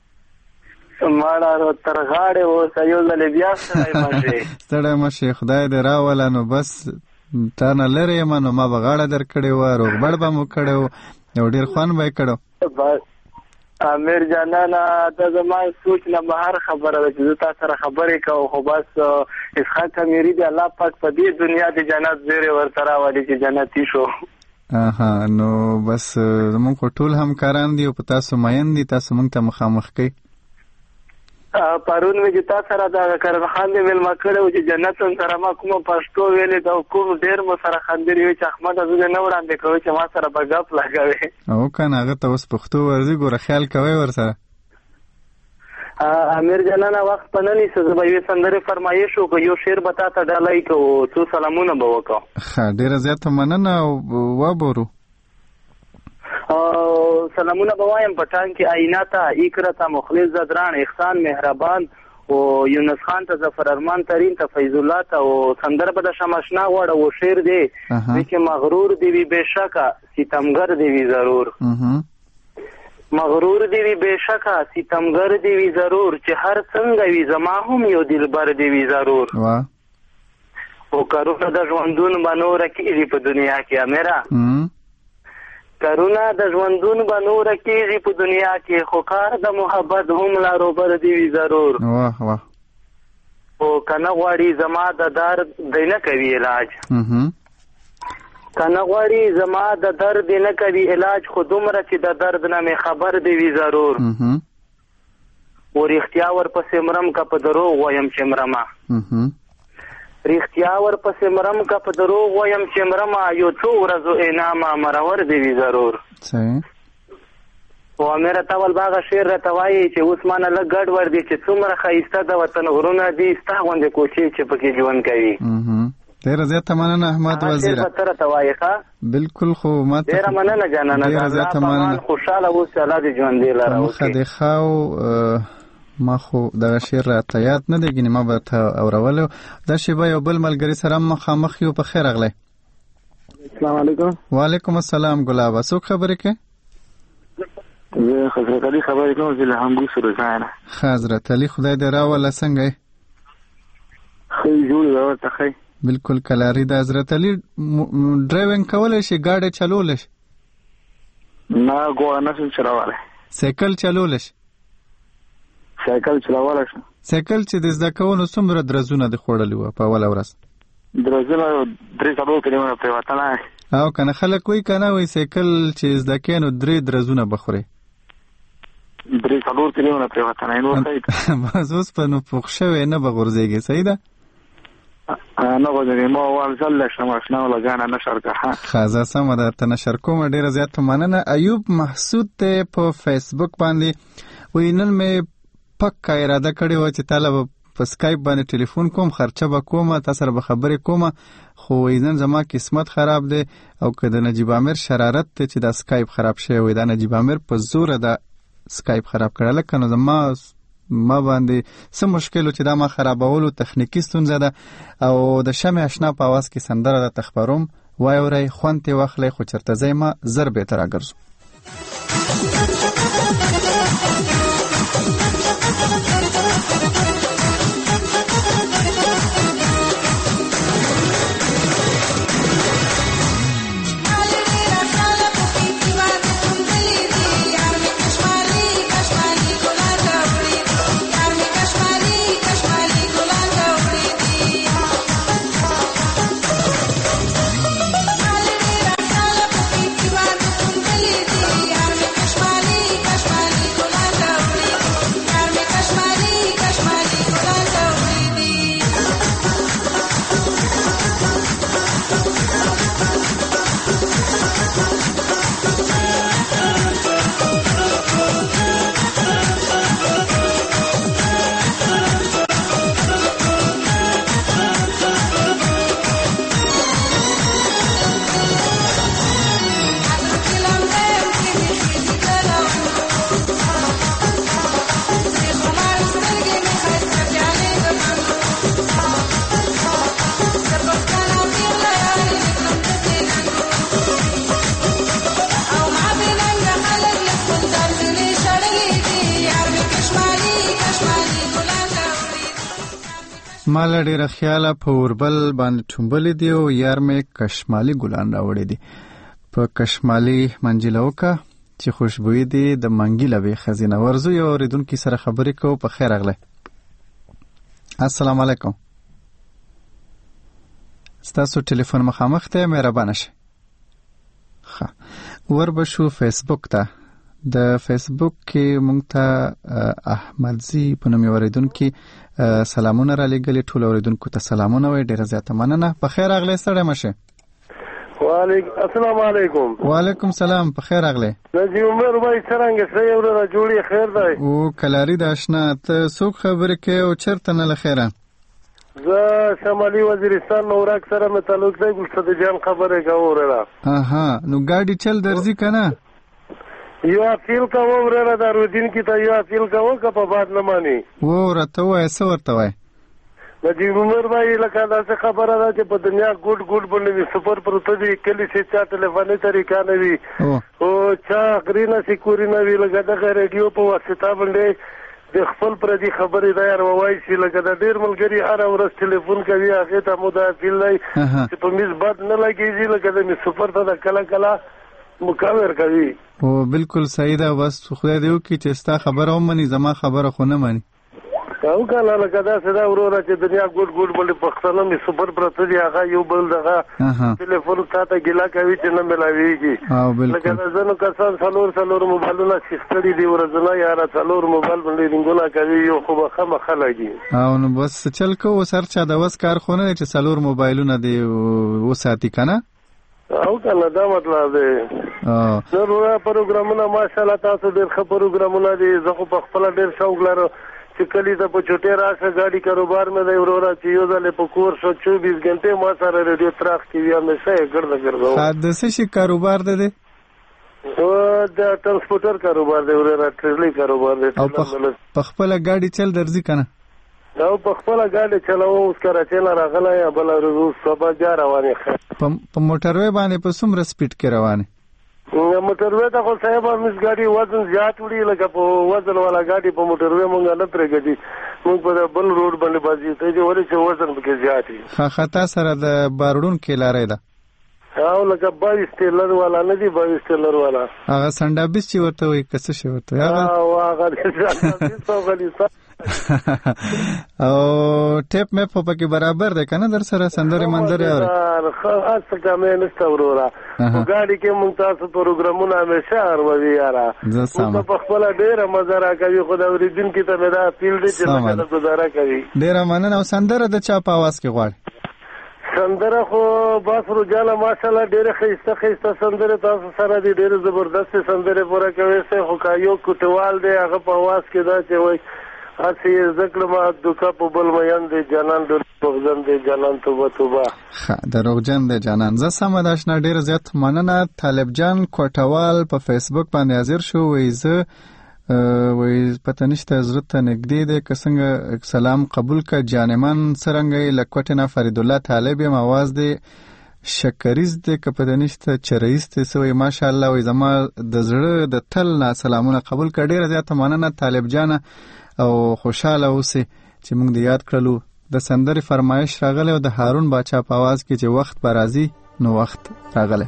ماړه تر غاړې اوسه، یو ځل بیا ستړی مه شې. ستړی مه شې، خدای دې راوله. نو بس تا نه لرې یم، نو ما به غاړه در کړې وه، روغبړ به مو کړی و، یو ډېر خوند به یې کړو. امیر جانانا دا زما سوچ نه بهر خبره ده چې زه تا سره خبرې کوم، خو بس اسحاق امیري دی الله پاک په دې دنیا د جنت زیری ورته راولي چې جنتي شو. نو بس زمونږ خو ټول همکاران دي او په تاسو مین دي، تاسو مونږ ته مخامخ کوي. پرون مې چې تا سره دا کرم خان دې مېلمه کړی و چې جنت سره ما کومه پښتو ویلې ده او کوم ډېر مو سره خندلي وي چې احمده زه دې نه وړاندې کوي چې ما سره به ګپ لګوې. او که نه هغه ته اوس پښتو ورځي، ګوره خیال کوئ ورسره. امیر جانانه وخت په نه نیسه، زه به یوې سندرې فرمایش وکړو، یو شعر به تا ته ډالۍ کوو، څو سلامونه به وکړو. ښه، ډېره زیاته مننه او وبورو. سلامونه به وایم په ټانک کې آینه ته، اکره ته مخلص زدران، احسان مهربان او یونس خان ته، ظفر ارمان ترین ته، فیض الله ته، او سندر به د شمشنا غواړه او شعر دی چې مغرور دی وی بېشکه ستمګر دی وی ضرور. مغرور دی وی بېشکه ستمګر دی وی ضرور، چې هر څنګه وی زما هم یو دلبر دی وی ضرور. او کارونه د ژوندون به نوره کېږي په دنیا کې امیره، کارونه د ژوندون به نوره کېږي په دنیا کې، خو کار د محبت هم لاروبر دی وي ضرور. او که نه غواړي زما د درد دی نه کوي علاج، که نه غواړي زما د درد دی نه کوي علاج، خو دومره چې د درد نه مې خبر دی وي ضرور. او رښتیا ورپسې مرم که په دروغ وایم چې مرمه، رښتیا ورپسې مرم که په دروغ وایم چې مرمه، یو څو ورځو انعامه مرور دی وي ضرور. او امیره ته ول باغه شعر راته وایي چې اوس مانه لږ ګډوډ دی چې څومره ښایسته د وطن غرونه دي، ستا غوندې کوچۍ چې پکې ژوند کوي. ډېره زیاته مننه احمد وزیره. ته راته وایي ښه؟ بالکل، خو ما ته ډېره مننه جانانه، الله پامان خوشحاله اوسې، الله دې ژوندی لره مخه دې ښه. او ما خو دغه شعر راته یاد نه دی، ګینې ما به ته اورولو. دا شیبه یو بل ملګري سره مخامخ یو. په خیر راغلی. السلام علیکم. وعلیکم السلام. ګلابه څوک خبرې کوي؟ زه حضرت علي خبرې کوم، زه له همګو سروزه نه. حضرت علي خدای دې راوله، څنګه یې؟ ښه جوړ یې ورته ښه. بالکل کلاري. د حضرت علي ډرایوینګ کولی شي، ګاډی چلولی شي؟ نه ګوړه نه شم چلولی. سایکل چلولی شي؟ سایکل چلولی شم. سایکل چې د زده کولو څومره درزونه دې خوړلي وه په اوله ورځ؟ درزونه 3-4 کلونه پرېوتلی. او که نه خلک وایي که نه وایي سایکل چې زده کوې نو 3 درزونه به خورې. 3-4 کلونه پرېوتلی نور ښه. بس اوس په نو پوخ شوی نه به غورځېږې، صحیح ده؟ نه غورځېږې، ما اول ځل لشم اشنا ولګانه نشر که. ښه زه سمه ده، ته نشر کومه. ډېره زیاته مننه. ایوب محسود دی په فیسبوک باندې وایي نن مې پکه اراده کړې وه چې تاله به په سکایپ باندې ټلیفون کوم، خرچه به کومه، تا سره به خبرې کومه، خو نن زما قسمت خراب دی. او که د نجیب امیر شرارت دی چې دا سکایپ خراب شوی وي، دا نجیب امیر په زوره دا سکایپ خراب کړی، لکه نو زما باندې څه مشکل و چې دا ما خرابولو تخنیکي ستونزه ده. او د شمع اشنا په اواز کې سندره ده تخبروم، وایورئ، خوند ترې واخلئ، خو چېرته ځئ ما زر بېرته راګرځو. کشمالی مال ډیره خیاله په اوربل باندې ټومبلې دی او یار مې کشمالي ګلان راوړي دي په کشمالي منجلوکا چې خوشبوئی دي د منګي لوي خزینه ورزو یو اوریدونکو سره خبرې کوو. په خیر اغله. السلام علیکم. ستاسو ټلیفون مخامخ ته مهربانه شئ. وربشو فیسبوک ته د فیسبوک کې مونږ ته احمدزي په نوم اوریدونکو سلامونه را لګلې. ټول اوریدونکو ته سلامونه وي. ډیره زیاته مننه. په خیر اغله سره مشه. وعلیکم السلام علیکم. وعلیکم سلام. په خیر اغله. نجیب عمر بھائی څنګه سې ورته جوړي خیر دی او کلاری د آشنا ته څوک خبرې کوي او چرته نه لخيره زه شمالي وزیرستان نورک سره مې تعلق دی. ګلصد جان خبره کوله. اها نو ګاډي چل درځي کنه یو اپیل کوم ورته دارودین کی ته یو اپیل کوم که په باد نه مانی و ورته وای څه ورته وای نجیب عمر بھائی لکه دا څه خبره ده چې په دنیا ګډ باندې سپر پروت دی کلی چې چا ټلیفوني طریقه نه وي او چا غرینا سکوري نه وی لکه د ریډیو په واسطه باندې د خپل پردي خبرې دا یار وای شي لکه د ډیر ملګری هر ورځ ټلیفون کوي هغه ته مدافع دی چې په میز بد نه لګیږي لکه د می سپر ته کله مکاور کوي. او بالکل صحیح ده. بس خدای دې وکړي چې ستا خبره ومني زما خبره خو نه مانی. او کله لکه دا سدا وروره چې دنیا ګډ باندې پښتنه می سپر پرته دی هغه یو بل دغه ټلیفون ته ګیلا کوي چې نه ملاويږي. لکه ځنو کسان څلور موبایلونه شختړي دی ورځنه یار څلور موبایل باندې رنګونه کوي یو خو بخمه خلګي. او نو بس چل کو سر چا د وس کار خونه چې څلور موبایلونه دی وساتي کنه. او کله دا مطلب دی ضروري پروګرامونه ماشاءالله تاسو ډېر ښه پروګرامونه دي. زه خو په خپل ډېر شوق لرم چې کلی ته په چټه راشه گاډي کاروبار مې دی ورورا چې یو ځل په کور شو 24 غنټه ما سره ریډیو تراخ کې بیا مې څه ګرځاو. حادثه شي کاروبار ده دي او د ترانسپورټر کاروبار دی ورورا ټرېلي کاروبار دی. او په خپل گاډي چل درځي کنه او په خپل گاډي چلاو اوس کراچۍ نه راغلی یا بل روز صبح جا روانې په موټروي باندې په څومره سپیډ کې روانې موټروي ته خو صاحب موږ گاډي وزن زیات وړي لکه په وزن والا گاډي په موټروي مونږ نه پرېږدي مونږ په بل روډ باندې بازي ته چې ولې چې وزن پکې زیات وي. خطا سره د باروډون کې لارې ده او لکه 22 ټیلر والا نه دی 22 ټیلر والا هغه سنډابیس چې ورته وي کڅ شي ورته هغه او ټیپ مې په پکې برابر ده کنه در سره سندره منظر اوري خاص کمه نشته ورورا ګاډي کې مونږ تاسو پروګرامونه همیشه اورو یارا مونږ په خپل ډیره مزه راکوي خو دا ورېدون کې ته دا فیل دي چې څنګه گزاره کوي. ډیره مننه. او سندره د چا په आवाज کې غواړي سندره خو باسرو جاله ماشاءالله ډیره خسته سندره تاسو سره دي ډیره زبردست سندره پوره کوي څه خو کایو کوټوال دی هغه په आवाज کې دا چې وای اسی ذکر ما دوکا په بل میان دی جانان د روغجن دی جانان توبه دروغجن دی جانان. زه سم داشنا ډیر زیات مننه. طالب جان کوټوال په فیسبوک باندې حاضر شو وای زه وای پته نشته حضرت نګدې دی که څنګه سلام قبول ک جانمان سرنګي لکوټنا فرید الله طالب یم आवाज دی شکریز دی که پته نشته چرېست سوې ماشاءالله وای زما د زړه د تل نه سلامونه قبول ک. ډیر زیات مننه طالب جان او خوشاله اوسې چې موږ دې یاد کړلو. د سندرې فرمایش راغلی او د هارون باچا په आवाज کې چې وخت به راځي نو وخت راغلی.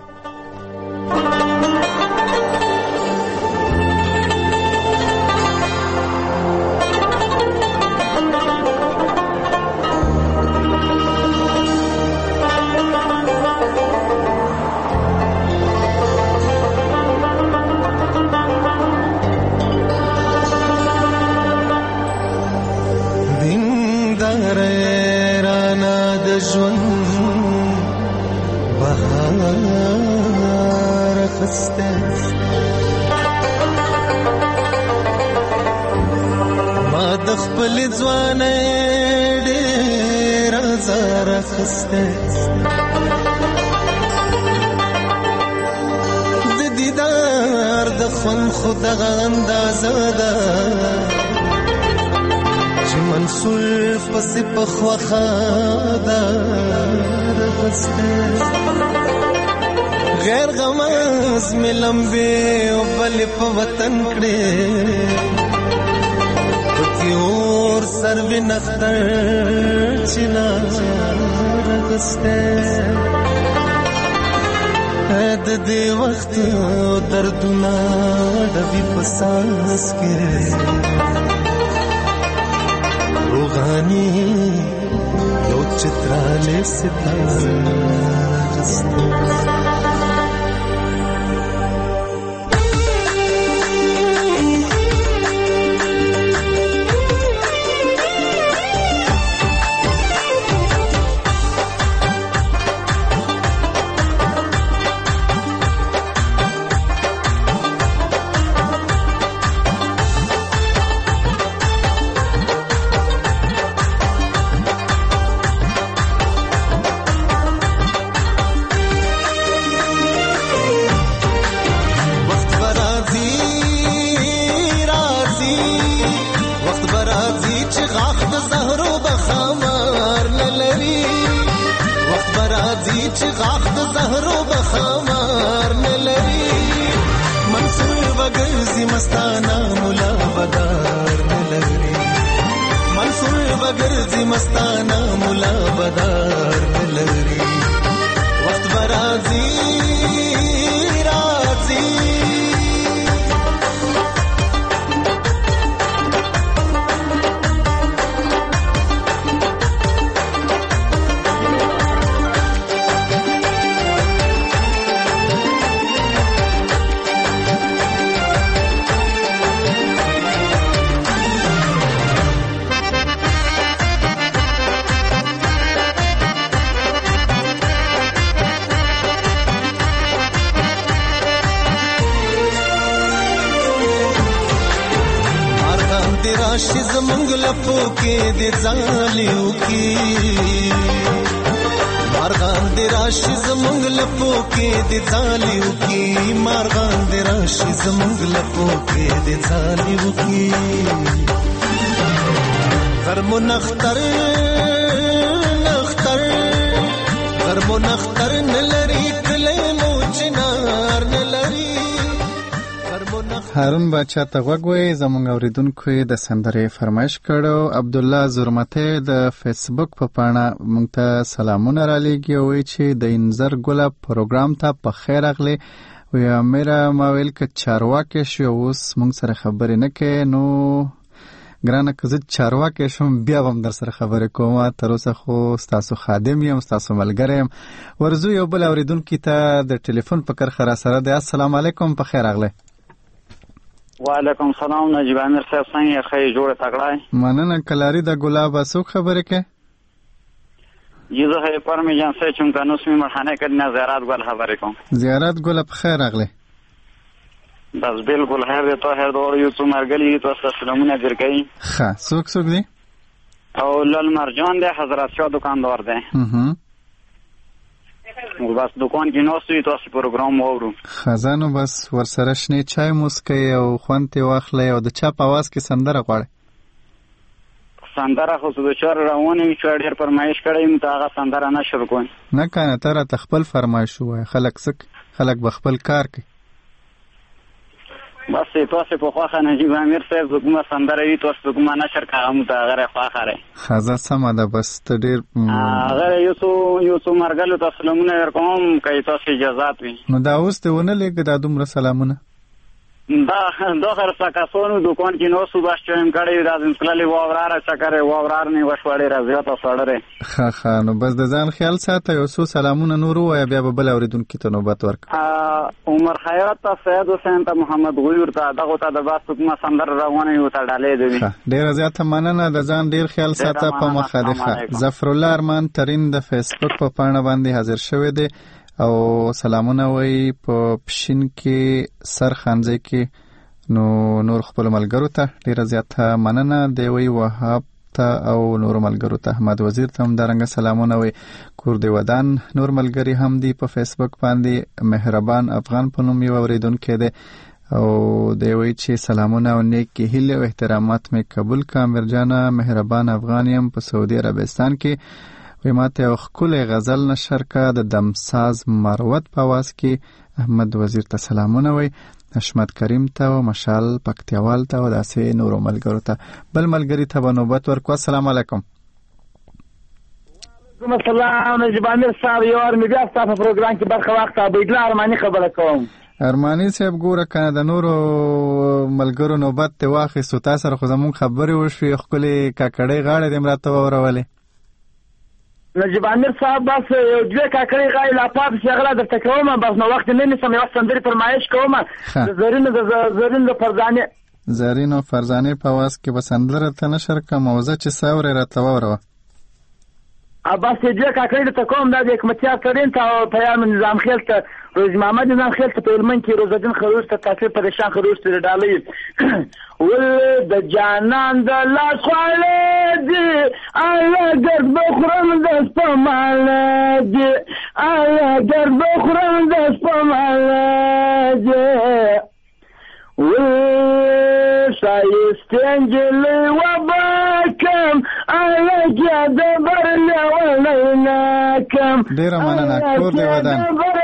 غیر غماز میں لمبے او بل په وطن کړي کی اور سر و نختر چنار غسته د دې وخت دردونه ډوي پساس کې روغاني یو چتراله ستاره هارون باچا ته غوږ وی زموږ اوریدونکو د سندرې فرمایش کړو. عبد الله زرمته د فیسبوک په پاڼه مونږ ته سلامونه را لېږي او وی چې د انځر ګل پروګرام ته په خیر اغلی وی میرا ماویل ک چارواکه شو اوس مونږ سره خبرې نه کوي نو ګرانه که زه چارواکه شم بیا هم در سره خبرې کوم. تر اوسه خو ستاسو خادم یم ستاسو ملګری یم. ورزو یو بل اوریدونکو ته د ټلیفون په کرخه را سره دی. السلام علیکم په خیر اغلی. وعلیکم السلام نجیب امیر صاحب څنګه خیر جوړ تکړه مننه کلاری د ګلاب اسوک خبره کې یزه هي پرمی جان سه چون تاسو می مرحنه کړه زیارت ګل خبرې کوم. زیارت ګل په خیر اغلی. بس بالکل خیر ته هر دور یو څو مرګلی تاسو سلامونه درکې. ښه څوک دی؟ او لال مرجان دی حضرت شاه دکاندار دی. بس دکان کې نو سوي تاسو پروګرام وورو خزانو بس ورسره شنه چای مسکي او خوانته واخلې او د چا په आवाज کې سندره غواړي. سندره خو د چار رواني چې ډېر فرمایش کړی ته هغه سندره نشر کوم نه کنه تر تخپل فرمایش وای خلک بخپل کار کوي. بس تاسو په خواخه نجیب امیر صاحب کومه سندره وی تاسو کومه نشر کوم ته هغه خواخره خزا سم ده بس ته ډیر هغه یو څو مرګلو تاسو لمونه ورکوم کوي تاسو اجازه وي نو دا اوس ته ونه لګ د دومره سلامونه دا خر سکاسونو دکان کې نو صبح چایم کړی د انسلالي ووراره چکرې وورار نه وشوړې راځي تاسو اړه ښه نو بس د ځان خیال ساته یو څو سلامونه نور وای بیا بل اوریدونکو ته نوبت ورک. عمر خیرت ته سید حسین ته محمد غویر ته دغه ته د باس کومه سندر روانه یو ته ډالې دی. ډیر زیاته مننه د ځان ډیر خیال ساته په مخه. ظفر الله ارمان ترين د فیسبوک په پاڼه باندې حاضر شوی دی او سلامونه وای په پښین کې سر خانځي کې نو نور خپل ملګرو ته ډیر زیاته مننه دی وی وهاب ته او نور ملګرو ته احمد وزیر ته هم درنګ سلامونه وی کور دی ودان نور ملګری هم دی په فیسبوک باندې مهربان افغان په نوم یو اوریدونکو دی او دی وی چې سلامونه او نیک هیله او احترامات مې قبول کا مرجانه مهربان افغان یم په سعودي عربستان کې وی ماته یو خپل غزل نشر کا د دمساز مروت په واس کې احمد وزیر ته سلامونه وی حشمت کریم ته او مشال پکتیوال ته او داسې نورو ملګرو ته. بل ملګری ته به نوبت ورکو. السلام علیکم. السلام نجیب امیر صاحب، یو ار مې بیا ستاسو په پروګرام کې برخه واخیسته. عبیدالله ارماني خبره کوم. ارماني صاحب ګوره کنه د نورو ملګرو نوبت ته واخیستو، تا سره خو زمونږ خبرې وشوې، ښکلې کاکړۍ غاړې دې م راته واورولې. نجیب امیر صاحب بس یو دوه کاکړۍ غاړې لا پاتې چې هغه درته کوم، بس نو وخت نه نیسم، یوه سندرې فرمایش کوم د زرین د فرزانې. زرین او فرزانې په اواز کې به سندره ته نشر کړم او زه چې څه اورې راته واوروه. بس دوه کاکړۍ درته کوم، دا د حکمتیار ترین ته او پیام نظام خیل ته، روز محمد نظام خیل ته، په هلمند کې روزالدین خروش ته، تاثیر پریشان خروش ته ډالۍ ول د جانان د لاس خواله دي آیا ګرد بخورم د سپماله دي آیا ګرد بخورم د سپماله دي ول شایسته انجلې وبکم آیا ګد برله ولینکم ډیره مننه. کور دې ودان.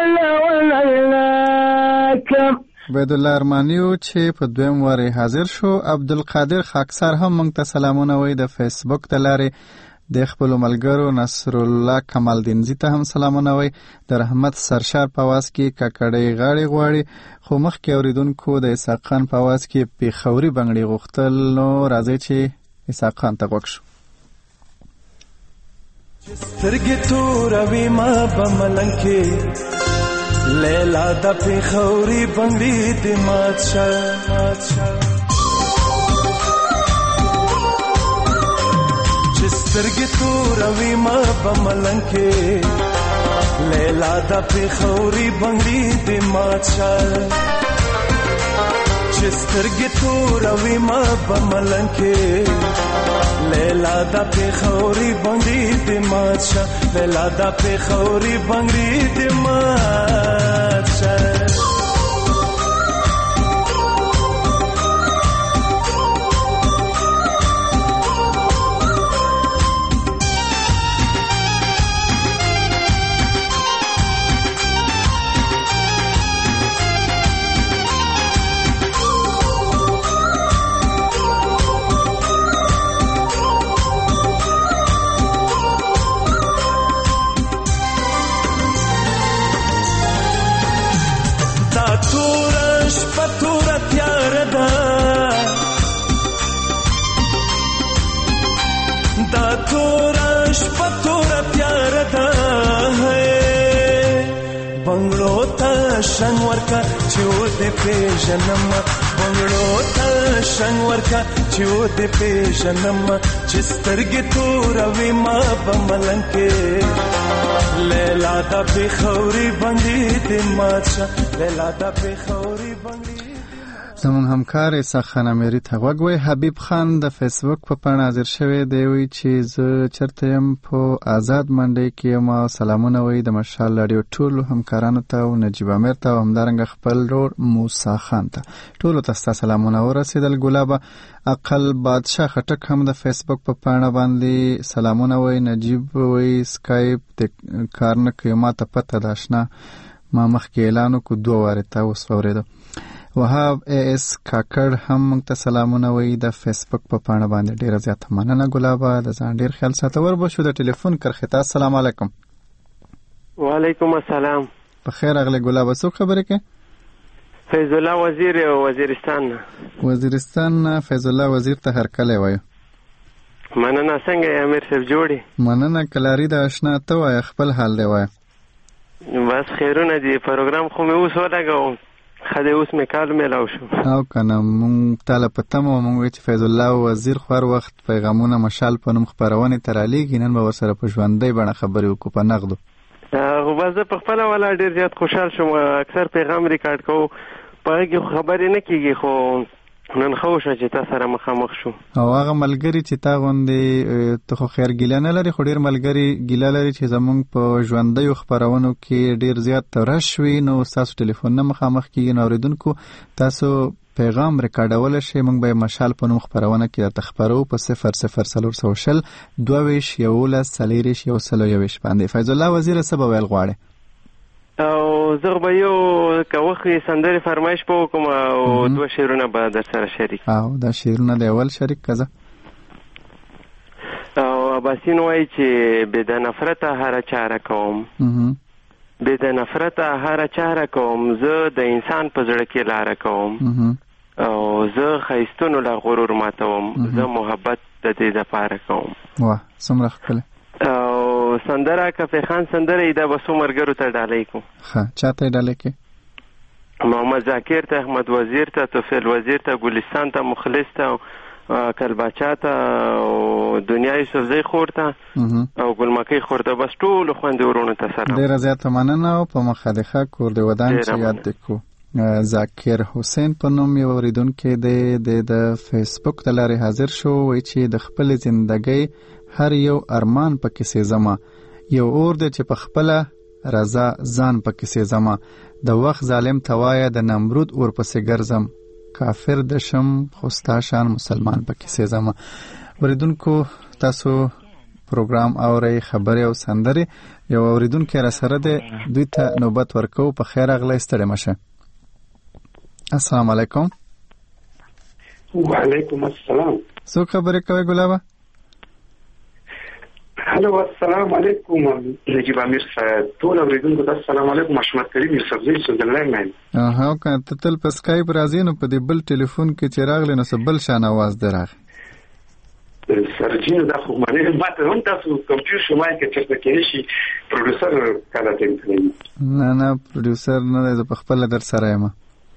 عبیدالله ارمانیو چې په دویم وارې حاضر شو. عبدالقادر خاکسار هم موږ ته سلامونه وایي د فیسبوک د لارې. د خپلو ملګرو نصرالله کمالدینزي ته هم سلامونه وایي. د رحمت سرشار په اواز کې کاکړۍ غاړې غواړي، خو مخکې اورېدونکو د اسحاق خان په اواز کې پیښوري بنګړي غوښتل. نو راځئ چې اسحاق خان ته غوږ شو. سترګې توروي ما په ملنګ کې لیلا د پیښوري بنګړي دې مات شه چې سترګې توروي ما په ملنګ کې لیلا د پیښوري بنګړي دې مات شه چې سترګې توروي ما په ملنګ کې لیلا دا پیښوري بنګړي دې مات شه لیلا دا پیښوري بنګړي دې مات شه. شنگ ورکا چیو دے پیژنم بنگلو تا شنگ ورکا چیو دے پیژنم چسترگی تو روی ما بملنگ کے لیلا دا پیښوري بنګړي دې مات شه لیلا دا پیښوري بنګړي. زمون همکار اسحاق خان امیری ته غوږ وی. حبیب خان د فیسبوک په پاڼه حاضر شوی دی، وی چې زه چرته یم په آزاد منډي کې یم. سلامونه وی د مشال رادیو ټولو همکارانو ته او نجیب امیر ته او همدارنګه خپل ورور موسی خان ته ټولو ته ستاسو سلامونه ورسېدل. ګلابه عقل بادشاه خټک هم د فیسبوک په پاڼه باندې سلامونه وی. نجیب وی سکایپ د کار نه کوي، ما ته پته ده آشنا، ما مخکې اعلان وکړو 2 واره ته اوس واورېدو. وهاب اس کاکړ هم موږ ته سلامونه وایي د فیسبوک په پاڼه باندې. ډیره زیاته مننه ګلابه، د ځان ډیر خیال ساته. وربشو د ټلیفون کرښې ته. السلام علیکم. وعلیکم السلام. په خیر راغلی ګلابه. څوک خبرې کوي؟ فیض الله وزیر وزیرستان. وزیرستان فیض الله وزیر ته هرکلی وایو. مننه. څنګه یې امیر صاحب جوړي؟ مننه. کلاری د آشنا ته وایه، خپل حال دی وایه. بس خیرونه دي. پروګرام خو مې اوس ولګوم، خدای اوس مې کال میلاو شو او کنه مونږ تعالی پته مو مونږ چې فیض الله وزیر خور وخت پیغامونه مشال په نوم خبرونه ترالیږي. نن به ورسره په ژوندۍ بڼه خبرې وکړو په نغدو. خو بس زه په خپل ولا ډیر زیات خوشحال شوم. اکثر پیغام ریکارډ کوو، په هغه خبرې نه کیږي، خو نن خو شو چې تاسو سره مخامخ شو. او هغه ملګری چې تا غوندې ته خو خیر ګیله نه لري، خو ډیر ملګری ګیله لري چې زمونږ په ژوندۍ خبرونو کې ډیر زیات رش وي. نو تاسو ټلیفون نه مخامخ کیږي، نو اوریدونکو تاسو پیغام ریکارډول شي. موږ به مشال په نوم خبرونه کې د تخبرو په 0040 22 11 40 باندې. فیض الله وزیر څه به ویل غواړي؟ او زه به یو که وخت سندرې فرمایش به وکړم او 2 شعرونه به در سره شریک. او دا شعرونه د اول شریک کزه او اباسین وایي چې بې د نفرته هره چاره کوم، بې د نفرته هره چاره کوم، زه د انسان په زړه کې لاره کوم، او زه ښایستونو له غرور ماتوم، زه محبت د دې دپاره کوم. واه څومره ښکلی. او سندره کفی خان سندره دا به څو ملګرو ته ډالۍ کوم. ښه چاته یې ډالۍ کوې؟ محمد ذاکر ته، احمد وزیر ته، توفیل وزیر ته، ګلستان ته، مخلص ته، کلباچا ته، او دنیا یوسفزۍ خور ته او ګلمکۍ خور ته، بس ټولو خویندې ورونو ته سلام. ډېره زیاته مننه. او په مخه د ښه کور د ودان چې یاد دې کو ذاکر حسین په نوم یو اورېدونکی دی د فیسبوک د لارې حاضر شو. وایي چې د خپلې زندګۍ هر یو ارمان پکې سېزمه، یو اور دی چې په خپله رضا ځان پکې سېزمه، د وخت ظالم ته وایه د نمرود اور پسې ګرځم، کافر د شم خو ستا شان مسلمان پکې سېزمه. اوریدونکو تاسو پروګرام اورئ خبرې او سندرې. یو اوریدونکی را سره دی، دوی ته نوبت ورکو. په خیر راغلی، ستړی مه شه. السلام علیکم. وعلیکم السلام. څوک خبرې کوي ګلابه؟ هلو السلام علیکم نجیب امیر صاحب. ټول اوریدونکو ته السلام علیکم. حشمت کریم یوسفزۍ سوزنلای مین. ها که ته تل په سکایپ راځې نو په دې بل ټلیفون کې چې راغلی نو څه بل شان اواز دی راغی. سرجینو دا خو ماته هم تاسو کمپیوټر شمای کې چېرته کېدای شي پروډوسر کله ټیم کړی. نه پروډوسر نه دی، زه په خپله در سره یم.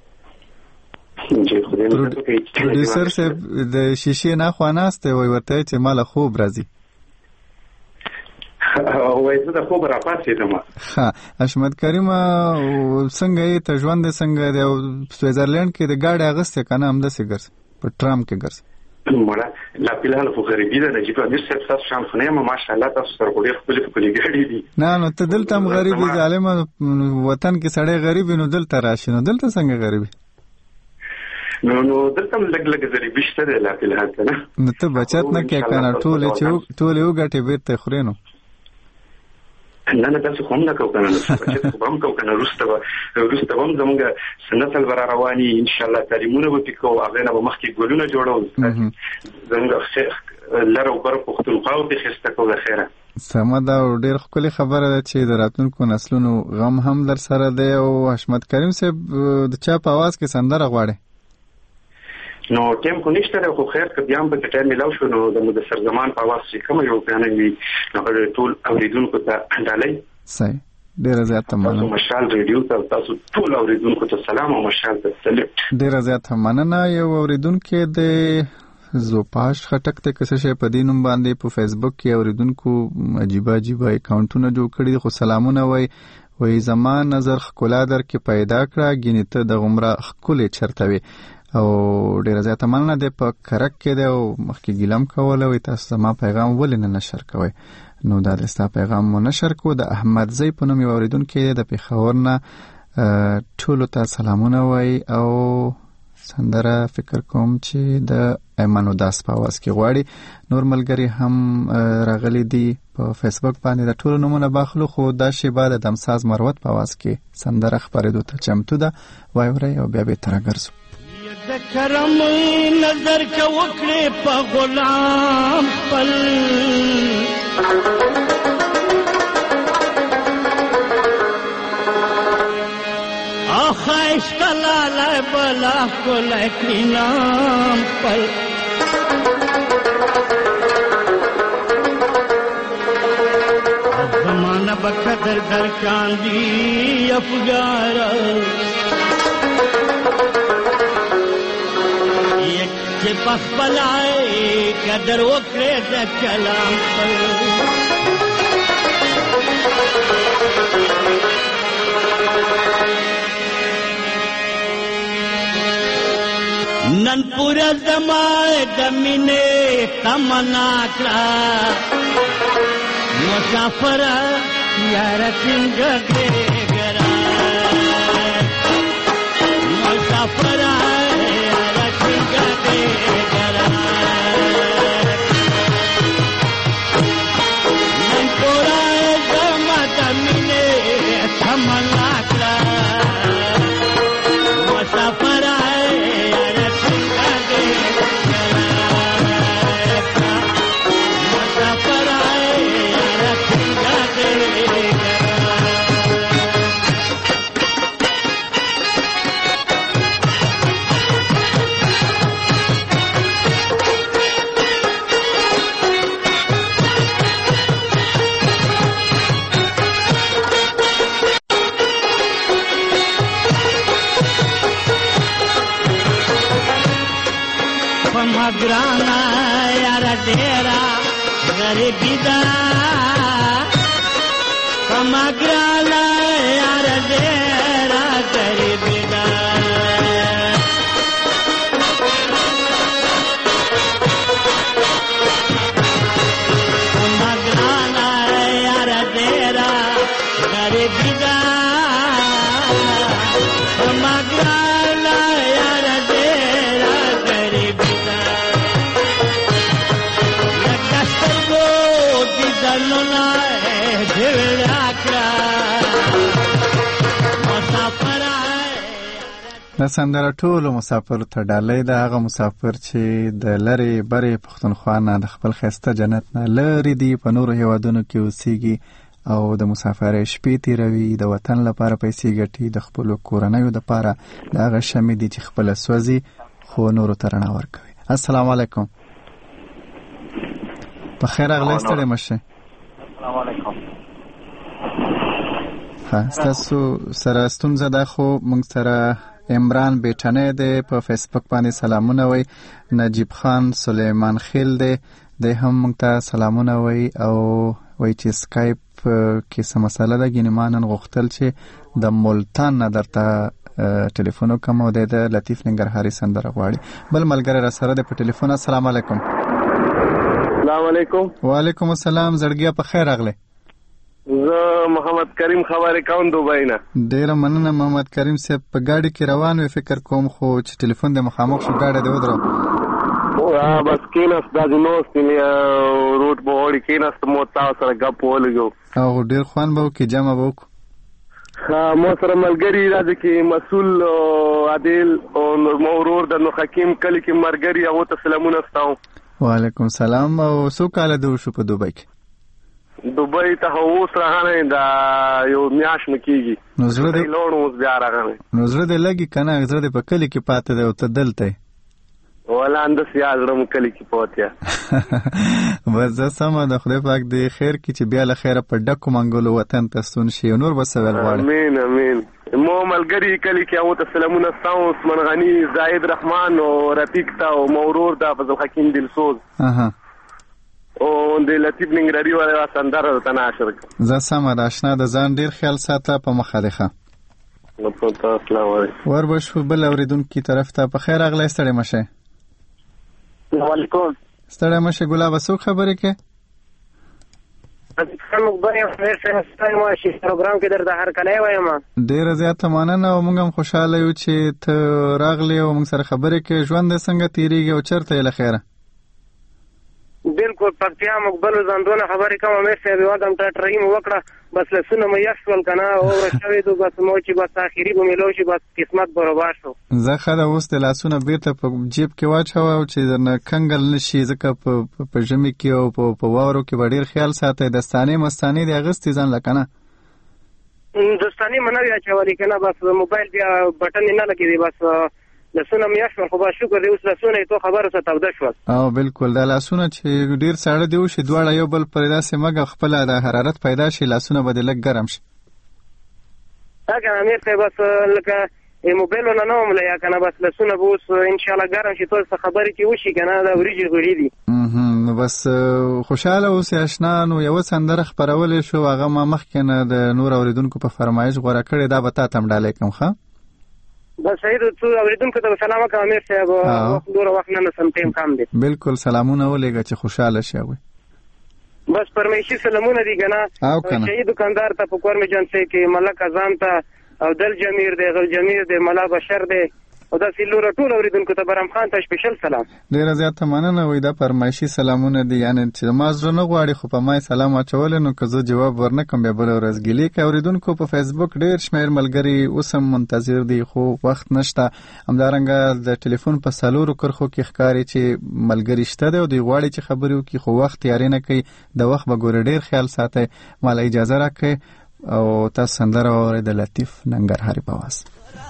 پروډوسر صاحب د شیشې نه خوا ناست دی، وایي ورته چې ما له خوب راځي. وایي زه د خوب راپاڅېدم. ښه حشمت کریمه څنګه یې ته ژوند دې څنګه دی؟ او سویزرلینډ کې د ګاډۍ اغوستې که نه همداسې ګرځې په ټرام کې ګرځې؟ مړه لا فلحال خو غریبي ده نجیب امیر صاحب، ستاسو شان خو نه یم ماشاءالله، تاسو سره خو ډېر ښکلې ګاډۍ دي. نه نو ته دلته هم غریب یې ظالمه، وطن کې سړی غریب وي نو دلته راشي، نو دلته څنګه غریب وي؟ نو دلته هم لږ غریبي شته دی لا فلحال که نه. نو ته بچت نه کوې که نه؟ ټولې وګټې بېرته یې خورې نو. نه تاسو خو هم نه کوو که نه، بچت خو به هم کوو که نه. وروسته به هم زمونږ نسل به را رواني انشاءالله، تعلیمونه به پرې کوو، هغې نه به مخکې ګلونه جوړو، زمونږ لر او بر پښتونخوا به ښایسته کوو د خیره. سمه ده، او ډېر ښکلې خبره ده چې د راتلونکو نسلونو غم هم در سره دی. او حشمت کریم صاحب د چا په اواز کې سندره غواړي؟ نو ټیم خو نشته دی، خو خیر که بیا هم پکې ټایم میلاو شو نو د مدثر زمان په اواز چې کومه یو بیانه وي نو ټول اوریدونکو ته ډالۍ. صحیح، ډېره زیاته مننه. مشال ریډیو ته تاسو ټول اوریدونکو ته سلام او مشال ته سلام. ډېره زیاته مننه. یو اوریدونکی د زوپاش خټک ته کسه شي په دې نوم باندې په فیسبوک کې اوریدونکو عجیبه اکاونټونه جوړ کړي. خو سلامونه وایي زما نظر ښکلا در کې پیدا کړه، ګینې ته د غمره ښکلې چرته وي. او ډېره زیاته مننه دی. په کرک کې دی او مخکې ګیلم کوله، وایي تاسو زما پیغام ولې نه نشر کوئ؟ نو دا د ستا پیغام مو نشر کو. د احمدزی په نوم یو اورېدونکی دی د پېښور نه، ټولو ته سلامونه وایي. او سندره فکر کوم چې د ایمن وداس په اواز کې غواړي. نور ملګري هم راغلي دي په فیسبوک باندې، د ټولو نومونه باخلو، خو دا شیبه د دمساز مروت په اواز کې سندره خپرېدو ته چمتو ده. وایورئ او بیا بېرته راګرځو. د کرم نظر که وکړې په غلام خپل، ښایسته لالی بلا ښکلی کړي نام خپل. زمانه به قدر در کاندي افګاره، چې پخپلای قدر وکړې د کلام خپل. نن پورا زمای د مینې تمنا کړه، مسافره یاره څنګه ګرا، مسافره یاره څنګه ګرا. نن پورا زمای د مینې تمنا کما ګرانا یار ډیرا غریبی دا کما ګرانا یار ډیرا غریبی دا کما ګرانا یار ډیرا غریبی دا کما ګرانا یار ډیرا غریبی دا لکسترګو دي دلونه دیوړا کړه مسافر د سندره ټولو مسافر ته ډالۍ ده هغه مسافر چې د لرې برې پښتونخوا نه د خپل ښایسته جنت نه لرې دي په نورو هیوادونو کې اوسیږي او د مسافرۍ شپې تیروي د وطن لپاره پیسې ګټي د خپلو کورنیو دپاره د هغه شمې دي چې خپله سوځي خو نورو ته رڼا ورکوي. السلام علیکم. په خیر راغلی ستړی مه شئ. السلام علیکم. ستاسو سره ستونزه ده خو موږ سره عمران بیټنی دی په فیسبوک باندې سلامونه وی. نجیب خان سلیمان خیل دی دی هم موږ ته سلامونه وی او وی چې سکایپ کې څه مسله ده ګینې ما نن غوښتل چې د ملتان نه درته ټلیفون وکړم او دی د لطیف ننګرهاري سندره غواړي. بل ملګری را سره دی په ټلیفون. السلام علیکم. السلام علیکم. وعلیکم السلام. زړګیا په خیر راغلی. زه محمد کریم خبرې کوم دوبۍ نه. ډیره مننه محمد کریم صاحب. په ګاډي کې روان وي فکر کوم خو چې ټلیفون د مخامخ شو ګاډی دی ودرو. بس کېناست داسې ناست روډ به وړي کېناست مو تاسو سره ګپ ولګو او ډېر خوند به وکړي جمع به وکړو. ما سره ملګري راځي کې مسؤل عادل او نور ورور د نو حکیم کلی کې مرګري هغه ته سلامونه ستاو. وعلیکم سلام. او څو کاله دی وشو په دوبۍ کې؟ دوبۍ ته اوس راغلی دا یو میاشت نه کېږي. نو زړه دې لوړ اوس بیا راغلی. نو زړه دې لګي که نه زړه دې په کلي کې پاتې دی او ته دلته یې؟ ولا اندس یا زړه مو کلي کې پاتې بس زه سمه د خدای پاک دې خیر کړي چې بیا له خیره په ډکو منګولو وطن ته ستون شي او نور به څه ویل غواړې. امین امین. مو ملګري کلي کې هغو ته سلامونه ستاو عثمان غني زاهد رحمان او رفیق ته او مورور ته فضل حکیم دلسوز او د لطیف ننګرهاري والا سندره درته ناشر کړم. زه سمه ده اشنا د ځان ډېر خیال ساته په مخه دی ښه. السلام علیکم. ور به شو بل اورېدونکي طرف ته. په خیر راغلی ستړی مه شئ. السلام علیکم. ستړی مه شئ. ګلابه څوک خبرې کوې؟ پروګرام کې درته هرکلی وایم. ډېره زیاته مننه او موږ هم خوشحاله یو چې ته راغلی او موږ سره خبرې کوې. ژوند دې څنګه تېرېږي او چېرته یې له خیره؟ بالکل پکتیا مقبل زندونه خبرې کوم امیر صاحب وادم ټاټرۍ مو وکړه بس لسونه مې یخ شول که نه اوره شوې دو بس مو چې بس آخري به مې لو شي بس قسمت برابر شو. زه ښه ده اوس د لاسونه بېرته په جیب کې واچوه او چې درنه کنګل نه شي ځکه په ژمي کې او په واورو کې به ډېر خیال ساتئ. دستانې مستانې دې اغوستې ځان له که نه؟ دستانې مې نه وي اچولې که نه بس موبایل بیا بټن یې نه لګېدې بس لاسونه مې یخ شول خو بس شکر دی اوس لاسونه یې تو خبرو څه توده شول. او بالکل دا لاسونه چې ډېر ساړه دې وشي دواړه یو بل پرې داسې مګه خپله د حرارت پیدا شي لاسونه به دې لږ ګرم شي. دا که نه امیر صاحب بس لکه موبایلونه نه وم یا که نه بس لاسونه به اوس انشاءالله ګرم شي ټول څه خبرې چې وشي که نه دا وریجې غوړي دي. نو بس خوشحاله اوسې اشنا. نو یوه سندره خپرولی شو هغه ما مخکې نه د نور اورېدونکو په فرمایش غوره کړې دا به تا ته هم ډالۍ کړم ښه؟ بس صحیح ده. څو اورېدونکو ته سلام وکړه امیر صاحب. دوره وخت نه نسم ټیم کم دی. بالکل سلامونه ولېږه چې خوشحاله شي هغوی. بس پرمیشي سلامونه دي که نه. شهید دکاندار ته په کور مې جنسۍ کې ملک اذان ته او دل جمیر دی غل جمیر دی ملا بشر دی او داسې لوره ټول اورېدونکو ته برم خان ته سپیشل سلام. ډېره زیاته مننه. وایي دا فرمایشي سلامونه دي یعنې چې ما زړه نه غواړي خو په ما یې سلام اچولی نو که زه جواب ورنه کړم بیا بله ورځ ګیلې که اورېدونکو په فیسبوک ډېر شمېر ملګري اوس هم منتظر دي خو وخت نشته. همدارنګه د ټلیفون په 4 کرښو کې ښکاري چې ملګري شته دی او دوی غواړي چې خبرې وکړي خو وخت تیارې نه کوي. د وخت به ګورې ډېر خیال ساتئ. ما له اجازه راکړئ او تاسو سندره واورئ د لطیف ننګرهاري په آواز.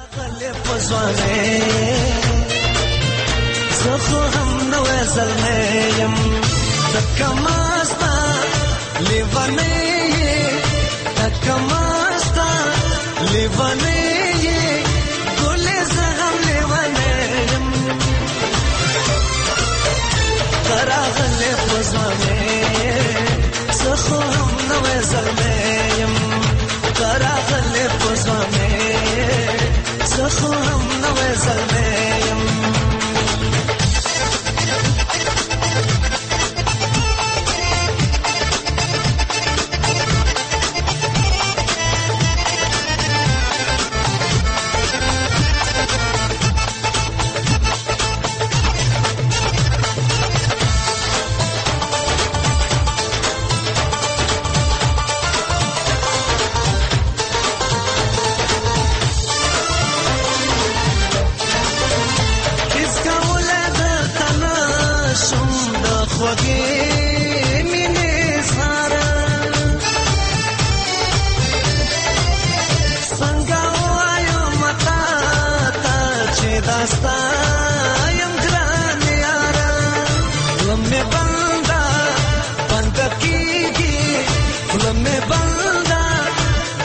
زه خو هم نوی زلمی یم دکه ماستا لیونی یې دکه ماستا لیونی یې ګلې زه هم لیونی یم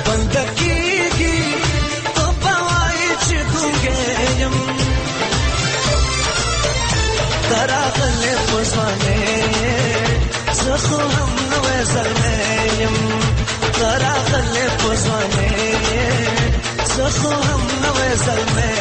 بندگیږي تو به وایې چې ګونګی یم ته راغلې په ځوانۍ زه خو هم نوی زلمی یم ته راغلې په ځوانۍ زه خو هم نوی زلمی